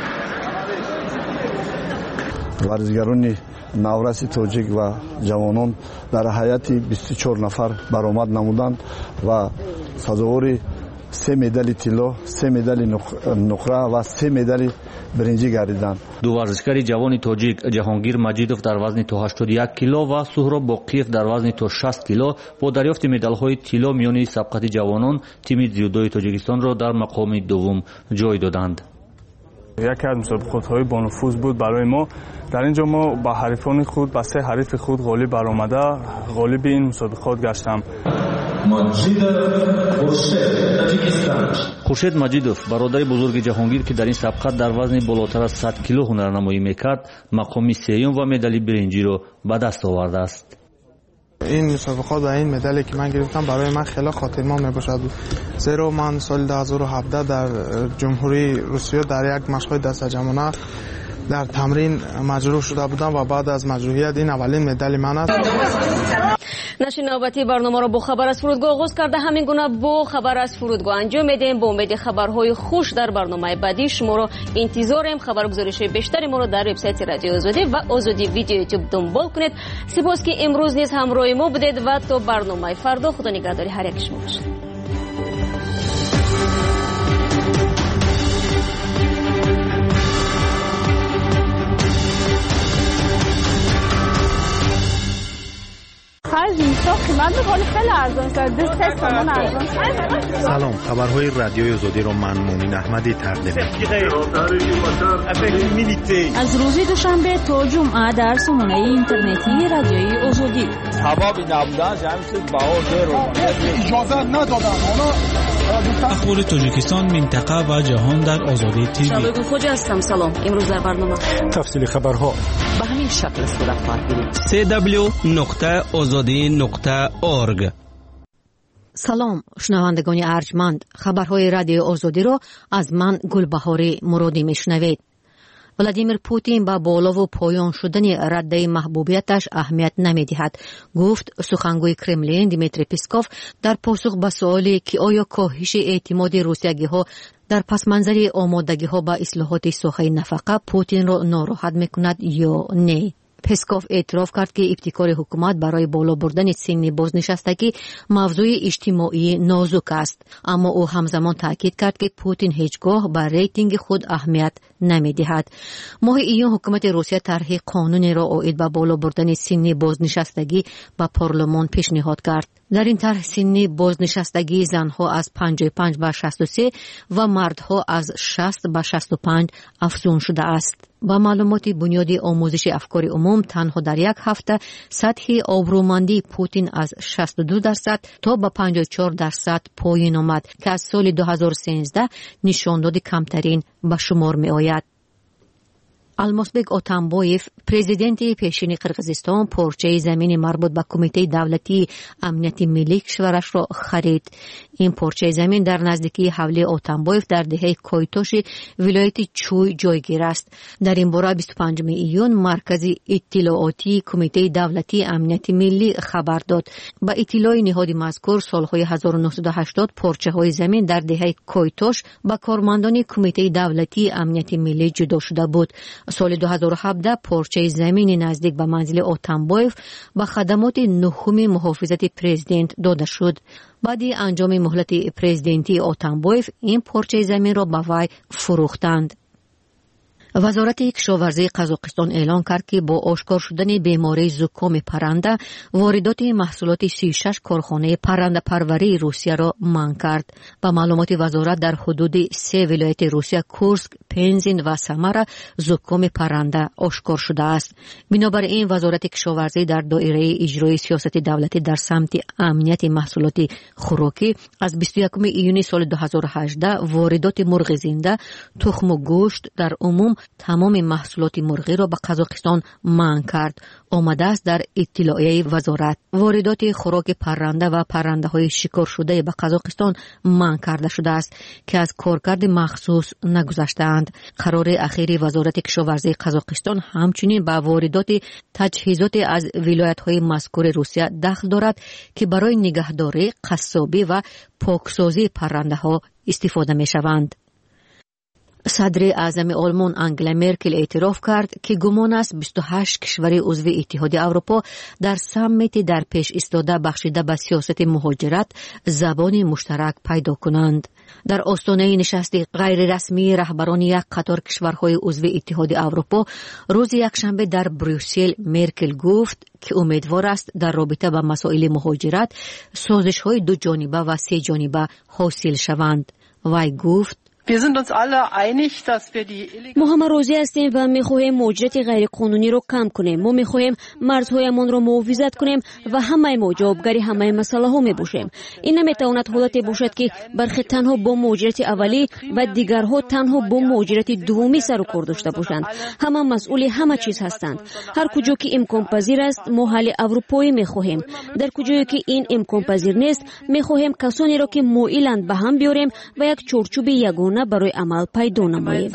ورزشکاران نورس تاجیک و جوانان در حیات 24 نفر برآمد نمودند و سزاوار 3 مدال طلا، 3 مدال نقره و 3 مدال برنجی گردیدند. دو ورزشکار جوان تاجیک جهانگیر مجیدوف در وزن تا 81 کیلو و سهراب باقیف در وزن تا 60 کیلو با دریافت مدال‌های طلا میان سبقت جوانان تیم جودوی تاجیکستان را در مقام دوم جای دادند. یکی از مسابقات‌های با نفوذ بود برای ما. در اینجا ما با حریفان خود با 3 حریف خود غالب برآمده غالب این مسابقات گشتم. خورشید مجیدوف برادر بزرگ جهانگیر که در این سبقت در وزن بالاتر از 100 کیلو هنرنمایی میکرد مقام سوم و مدال برنجی را به دست آورده است. این مسابقات و این مدالی که من گرفتم برای من خیلی خاطرمند میباشد، زیرا من سال 2017 در جمهوری روسیه در یک مشق دست جمعانه در تمرین مجروح شده بودم و بعد از مجروحیت این اولین مدال من است. نشر نوبتی برنامه را با خبر از فرودگاه آغاز کرده. همین گونه با خبر از فرودگاه انجام میدیم. با امید خبرهای خوش در برنامه بعدی شما را انتظاریم. خبرگزارش بیشتری ما را در وبسایت رادیو آزادی و آزادی ویدیو یوتیوب دنبال کنید. سپاس که امروز نیز همراه ما بودید و تا برنامه فردا خدا نگهداری هر یک شما باشد. سلام، خبرهای رادیوی آزادی را من مومن احمدی تقدیم از روز دوشنبه تا جمعه در سامانه اینترنتی رادیوی آزادی. اجازه ندادن اخبار تاجیکستان، منطقه و جهان در آزادی تیوی. شبکه خوجا هستم. سلام. امروز در برنامه تفصیل خبرها به همین شکل صورت خواهد گرفت. www.azadi.org. سلام شنوندگان ارجمند، خبرهای رادیو آزادی را از من گلبهاری مرادی میشنوید. ولادیمیر پوتین با بالا و پایان شدن رده محبوبیتش اهمیت نمیدهد، گفت سخنگوی کرملین دیمیتری پسکوف در پاسخ به سوالی که آیا کاهش اعتماد روسیایی ها در پس منظر آمادگی ها با اصلاحات ساحه نفقه پوتین را ناراحت میکند یا نه. پسکوف اعتراف کرد که ابتکار حکومت برای بالا بردن سن بازنشستگی موضوع اجتماعی نازک است، اما او همزمان تاکید کرد که پوتین هیچگاه به ریتینگ خود اهمیت نمی‌دهد. ماه ایون حکومت روسیه طرح قانونی را اوید به بالا بردن سن بازنشستگی به پارلمان پیشنهاد کرد. در این طرح سن بازنشستگی زنها از 55 به 63 و مردها از 60 به 65 افزون شده است. با معلومات بنیادی آموزش افکار عموم تنها در یک هفته سطح آبرومندی پوتین از 62% تا به 54% پایین آمد که از سال 2013 نشانداد کمترین به شمار می آید. المازبек Атамбоев президенти пешини Қирғизистон порчаи замини марбут ба кумитаи давлатии амнияти миллии кишварашро харид. ин порчаи замин дар наздикии ҳавлии Атамбоев дар деҳаи Койтоши вилояти Чуй ҷойгир аст. дар ин бора 25 июн маркази иттилоотии кумитаи давлатии амнияти миллӣ хабар дод. ба иттилои ниҳоди мазкур солҳои 1980 порчаҳои замин дар деҳаи Койтош ба кормандони кумитаи давлатии амнияти миллӣ ҷудо шуда буд. سال 2017 پارچه زمین نزدیک به منزل آتمبایف به خدمات نهم محافظت پرزیدنت داده شد. بعد انجام مهلت پرزیدنتی آتمبایف این پارچه زمین را به وی فروختند. وزارت کشاورزی قزاقستان اعلان کرد که با آشکار شدن بیماری زکام پرنده واردات محصولات 36 کارخانه پرنده پروری روسیه را منع کرد. با معلومات وزارت در حدود 3 ولایت روسیه کورسک، پنزین و سمر زکام پرنده آشکار شده است. بنابراین وزارت کشاورزی در دایره اجرای سیاست دولتی در سمت امنیت محصولات خوراکی از 21 ایون سال 2018 واردات مرغ زنده، تخم و گوشت در عموم تمام محصولات مرغی را به قزاقستان منع کرد. آمده است در اطلاعیه وزارت واردات خوراک پرنده و پرنده های شکار شده به قزاقستان منع کرده شده است که از کارکرد مخصوص نگذشتند. قرار اخیر وزارت کشاورزی قزاقستان همچنین به واردات تجهیزات از ولایت های مذکور روسیه دخل دارد که برای نگهداری، قصابی و پاکسازی پرنده ها استفاده می شوند. صدر اعظم آلمان انگلا مرکل اعتراف کرد که گمان است 28 کشور عضو اتحاد اروپا در سمیت در پیش ایستاده بخشیده به سیاست مهاجرت زبان مشترک پیدا کنند. در آستانه نشست غیر رسمی رهبران یک قطار کشورهای عضو اتحاد اروپا روز یکشنبه در بروکسل مرکل گفت که امیدوار است در رابطه با مسائل مهاجرت سازش‌های دو جانبه و سه جانبه حاصل شوند. وی گفت ما همه راضی هستیم و میخواهیم مهاجرت غیر قانونی رو کم کنیم. ما میخواهیم مرزهایمان رو محافظت کنیم و همه ما جوابگاری همه مسئله ها میباشیم. این نمیتواند حالتی باشد که برخی تنها با مهاجرت اولی و دیگرها تنها با مهاجرت دومی سر و کار داشته باشند. همه مسئول همه چیز هستند. هر کجا که امکان پذیر است ما حل اروپایی میخواهیم. در کجایی که این امکان پذیر نیست میخواهیم کسانی را که مایلند به هم بیاریم و یک چارچوب یگانه برای عمل پیدا نماییم.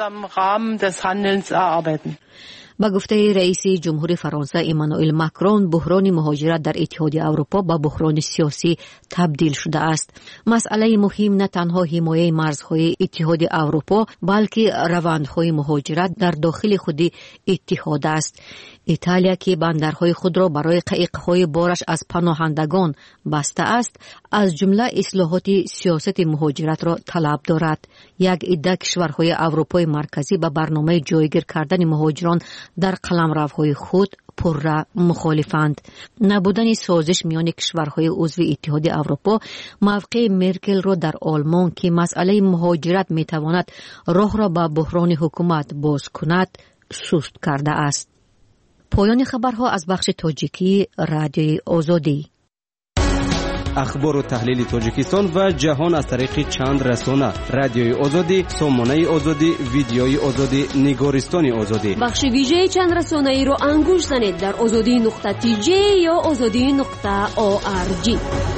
با گفته رئیس جمهور فرانسه ایمانوئل ماکرون بحران مهاجرت در اتحاد اروپا به بحران سیاسی تبدیل شده است. مسئله مهم نه تنها حمایت مرزهای اتحاد اروپا بلکه روندهای مهاجرت در داخل خود اتحاد است. ایتالیا که بندرهای خود را برای قایق‌های بارش از پناهندگان بسته است، از جمله اصلاحات سیاست مهاجرت را طلب دارد. یک عده کشورهای اروپای مرکزی به برنامه جایگیر کردن مهاجران در قلمروهای خود پرره مخالفند. نبودن سازش میان کشورهای عضو اتحاد اروپا موقع مرکل را در آلمان که مسئله مهاجرت میتواند راه را به بحران حکومت باز کند سست کرده است. پایان خبرها از بخش تاجیکی رادیوی آزادی. اخبار و تحلیل تاجیکستان و جهان از طریق چند رسانه: رادیوی آزادی، سامانه آزادی، ویدیوی آزادی، نگارستان آزادی. بخش ویژه چند رسانه ای رو انگوش زنید در azadi.tj یا azadi.org.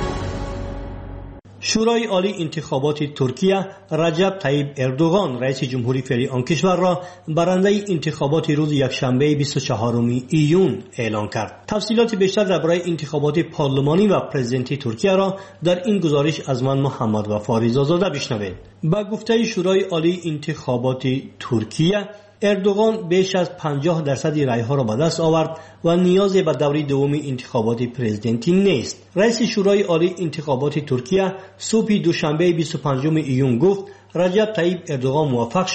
شورای عالی انتخابات ترکیه رجب طیب اردوغان رئیس جمهوری فعلی آن کشور را برنده انتخابات روز یکشنبه 24 ایون اعلان کرد. تفصیلات بیشتر درباره انتخابات پارلمانی و پرزیدنتی ترکیه را در این گزارش از من محمد وفا رضازاده بشنوید. با گفته شورای عالی انتخابات ترکیه، اردوغان بیش از 50% رأی‌ها را به دست آورد و نیازی به دوره دوم انتخابات پرزیدنتی نیست. رئیس شورای عالی انتخابات ترکیه صبح دوشنبه 25 ایون گفت رجب طیب اردوغان موفق شد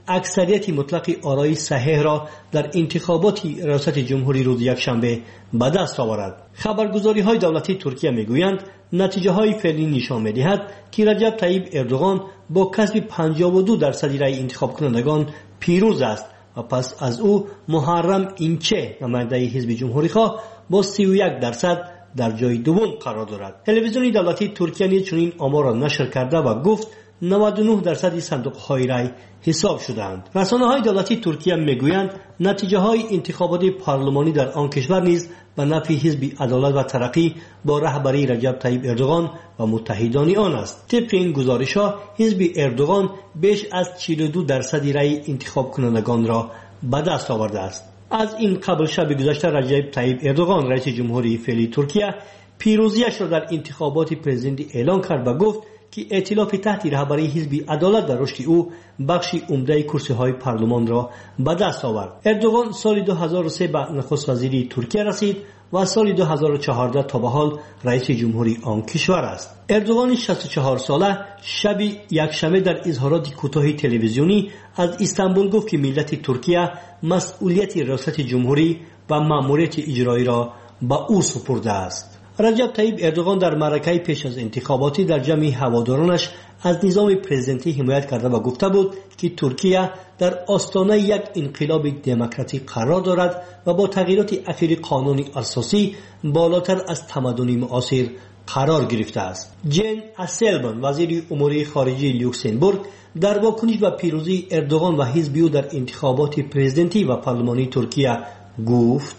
اکثریت مطلق آرای صحیح را در انتخابات ریاست جمهوری روز یکشنبه به دست آورد. خبرگزاری‌های دولتی ترکیه میگویند نتیجه‌های فعلی نشان می‌دهد که رجب طیب اردوغان با کسب 52% رای انتخاب کنندگان پیروز است و پس از او محرم اینچه نماینده حزب جمهوری‌خواه با 31% در جای دوم قرار دارد. تلویزیون دولتی ترکیه نیز چنین آمار را نشر کرده و گفت 99% صندوق‌های رای حساب شدند. رسانه‌های دولتی ترکیه میگویند نتیجه‌های انتخابات پارلمانی در آن کشور نیز به نفع حزب عدالت و ترقی با رهبری رجب طیب اردوغان و متحدان آن است. طبق این گزارش‌ها حزب اردوغان بیش از 42% رای انتخاب کنندگان را به دست آورده است. از این قبل شب گذشته رجب طیب اردوغان رئیس جمهوری فعلی ترکیه پیروزیش را در انتخابات پرزیدنتی اعلان کرد و گفت که ائتلاف تحت رهبری حزب عدالت در رشد او بخشی عمده کرسی‌های پارلمان را به دست آورد. اردوغان سال 2003 به نخست وزیری ترکیه رسید و سال 2014 تا به حال رئیس جمهوری آن کشور است. اردوغان 64 ساله شب یکشنبه در اظهارات کوتاه تلویزیونی از استانبول گفت که ملت ترکیه مسئولیت ریاست جمهوری و مأموریت اجرایی را به او سپرده است. رجب طیب اردوغان در معرکه پیش از انتخاباتی در جمع هوادارانش از نظام پرزیدنتی حمایت کرده و گفته بود که ترکیه در آستانه یک انقلاب دموکراتیک قرار دارد و با تغییرات اخیر قانون اساسی بالاتر از تمدن معاصر قرار گرفته است. جن اسلبان وزیر امور خارجه لوکسمبورگ در واکنش به پیروزی اردوغان و حزب او در انتخابات پرزیدنتی و پارلمانی ترکیه گفت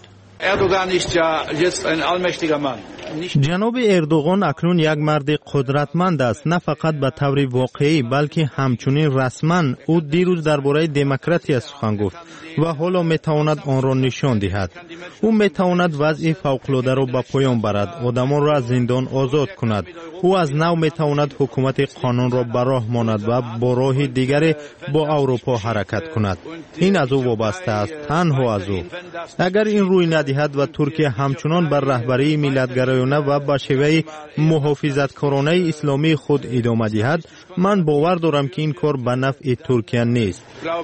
جناب اردوغان اکنون یک مرد قدرتمند است، نه فقط به طور واقعی بلکه همچنین رسما. او دیروز درباره دموکراسی سخن گفت و حالا میتواند آن را نشان دهد. او میتواند وضع فوق‌العاده را به پایان برد، آدمان را از زندان آزاد کند. او از نو میتواند حکومت قانون را به راه ماند و با راه دیگری با اروپا حرکت کند. این از او وابسته است، تنها از او. اگر این روی ندهد و ترکیه همچنان بر رهبری ملت‌گرایانه و به شیوه محافظتکارانه اسلامی خود ادامه دهد، من باور دارم که این کار به نفع ترکیه نیست.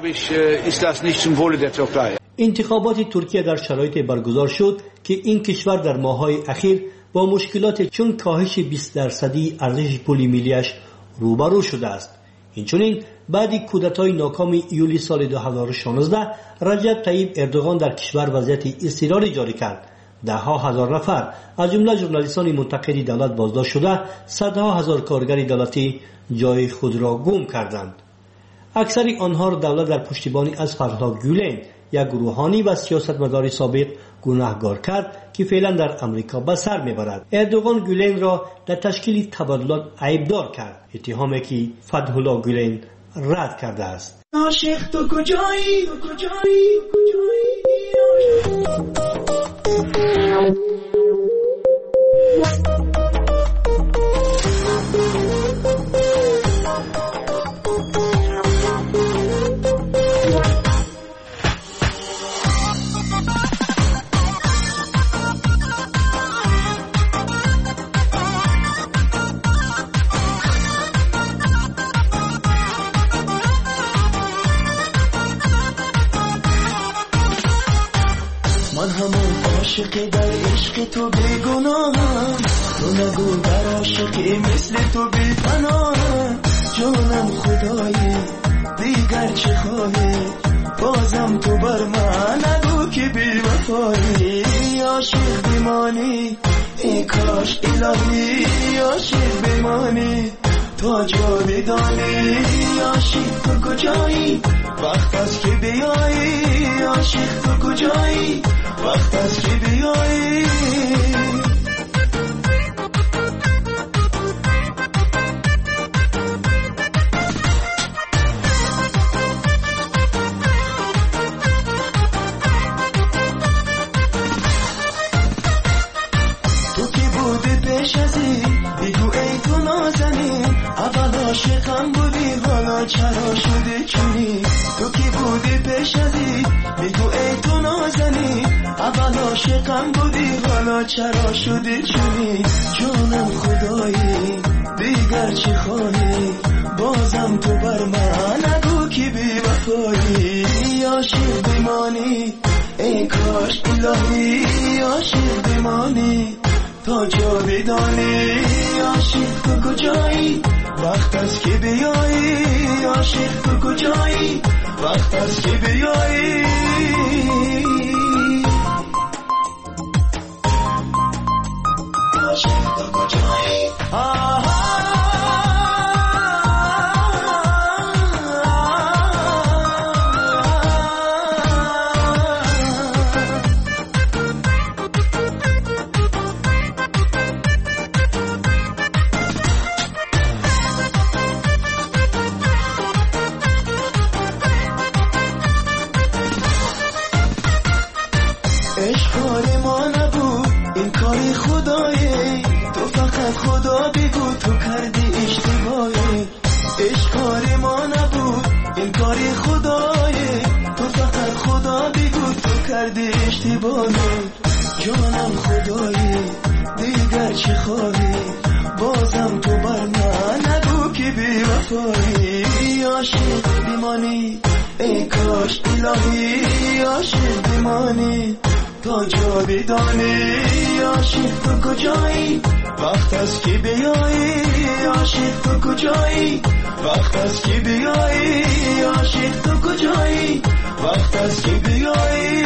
انتخابات ترکیه در شرایط برگزار شد که این کشور در ماه‌های اخیر با مشکلات چون کاهش 20% ارزش پول ملیش روبرو شده است. اینچنین بعد کودتای ناکام ایولی سال 2016 رجب طیب اردوغان در کشور وضعیت اضطراری جاری کرد. ده‌ها هزار نفر از جمله ژورنالیستان منتقد دولت بازداشت شده، صدها هزار کارگر دولتی جای خود را گم کردند. اکثر آنها را دولت در پشتیبانی از فردها گولن، یک روحانی و سیاستمدار سابق گناهکار کرد که فعلا در امریکا به سر میبرد. اردوغان گولن را در تشکیل تبادلات عیبدار کرد، اتهامی که فتح‌الله گولن رد کرده است. عاشق تو کجایی؟ عاشقی در عشق تو بیگناهم، تو نگو در عاشقی مثل تو بی پناهم. جانم خدایی دیگر چه خواهی، بازم تو بر من نگو که بی وفایی. عاشق بمانی ای کاش الهی، عاشق بمانی تا جاودانی. عاشق تو کجایی وقت است که بیایی، عاشق تو کجایی وقت است که بیایی. تو کی بودی پیش ازی بگو ای تو نازنی، اول عاشقم بودی حالا چرا شدی چونی. تو کی بودی پیش ازی بگو ای تو نازنی، اول عاشقم بودی حالا چرا شدی چونی جانم خدایی دیگر چی خواهی بازم تو بر من نگو که بی وفایی عاشق بمانی ای کاش الهی عاشق بمانی تا جاودانی عاشق تو کجایی وقت است که بیایی عاشق تو کجایی وقت است که بیایی عاشق تو کجایی خدا بگو تو کردی اشتباهی عشق کار ما نبود این کاری خدایه تو فقط خدا بگو تو کردی اشتباهی جانم خدایی دیگر چی خواهی بازم تو بر من نگو که بی وفایی عاشق بمانی ای کاش الهی عاشق بمانی تا جاودانی عاشق تو کجایی وقت است که بیایی عاشق تو کجایی وقت است که بیایی عاشق تو کجایی وقت است که بیایی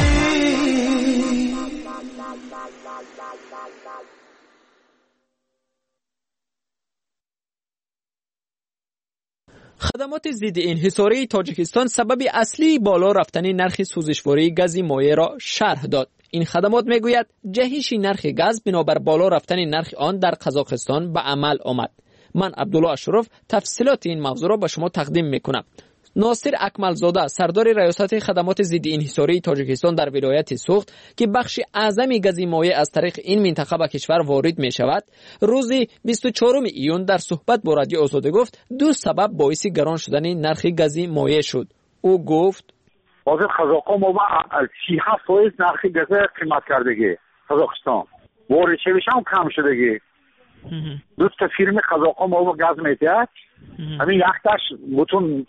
خدمات ضد انحصاری تاجیکستان سبب اصلی بالا رفتن نرخ سوزشواری گاز مایع را شرح داد. این خدمات میگوید جهش نرخ گاز بنابر بالا رفتن نرخ آن در قزاقستان به عمل آمد. من عبدالله اشرف تفصیلات این موضوع را به شما تقدیم میکنم. ناصر اکملزاده سردار ریاست خدمات ضد انحصاری تاجیکستان در ولایت سوخت که بخش اعظمی گاز مایع از طریق این منطقه به کشور وارد می شود، روز 24 ایون در صحبت با رادیو آزادی گفت دو سبب باعث گران شدن نرخ گاز مایع شد. او گفت حاضر قزاقستان ما 37% نرخ گاز قیمت کردگی قزاقستان وارد شویش هم کم شدگی دو تا فیرم قزاقستان ما گاز میدهد همین یختش بتون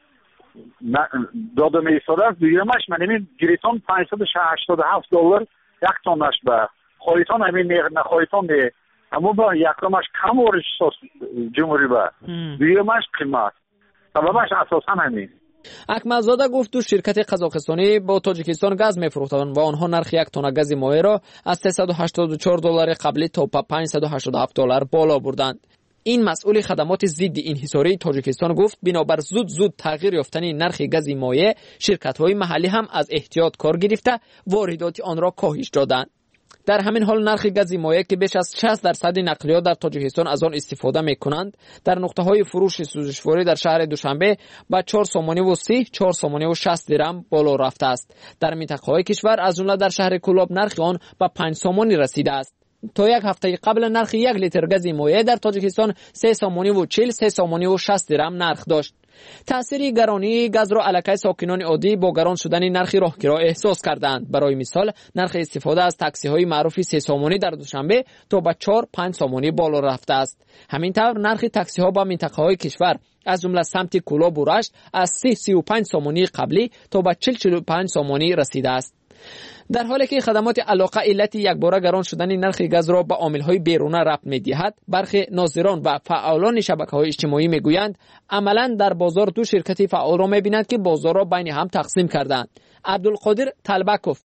داده میستاده است دیگرمش من همین گریتون $587 یک تونش به خواهیتان همین نخواهیتان ده اما با یکمش کم وارد جمهوری به دیگرمش قیمت سببش اساسا همین. اکملزاده گفت دو شرکت قزاقستانی با تاجیکستان گاز میفروختند و آنها نرخ یک تن گاز مایع را از $384 قبلی تا $587 بالا بردند. این مسئول خدمات ضد انحصاری تاجیکستان گفت بنابر زود تغییر یافتن نرخ گاز مایع شرکت‌های محلی هم از احتیاط کار گرفته واردات آن را کاهش دادند. در همین حال نرخ گاز مایع که بیش از 60% نقلیات در تاجیکستان از آن استفاده می‌کنند در نقطه‌های فروش سوزشواری در شهر دوشنبه با 4.30 4.60 درم بالا رفته است. در منطقه‌های کشور از جمله در شهر کولاب نرخ آن به 5 سومانی رسیده است. تا یک هفته قبل نرخ 1 لیتر گاز مایع در تاجیکستان 3.40 3.60 درم نرخ داشت. تأثیر گرانی گاز را علاقه ساکنان عادی با گران شدن نرخ راهگیرها احساس کردند. برای مثال نرخ استفاده از تاکسی های معروف 3 سومانی در دوشنبه تا به 4-5 سومانی بالا رفته است. همینطور نرخ تاکسی ها با منطقه های کشور از جمله سمت کولاب و رشت از 35 سومانی قبلی تا به 45 سومانی رسیده است. در حالی که خدمات علاقه علت یکباره گران شدن نرخ گاز را به عامل‌های بیرونه ربط می‌دهد، برخی ناظران و فعالان شبکه‌های اجتماعی می‌گویند عملاً در بازار دو شرکت فعال را می‌بینند که بازار را بین هم تقسیم کردند. عبدالقادر طلبکوف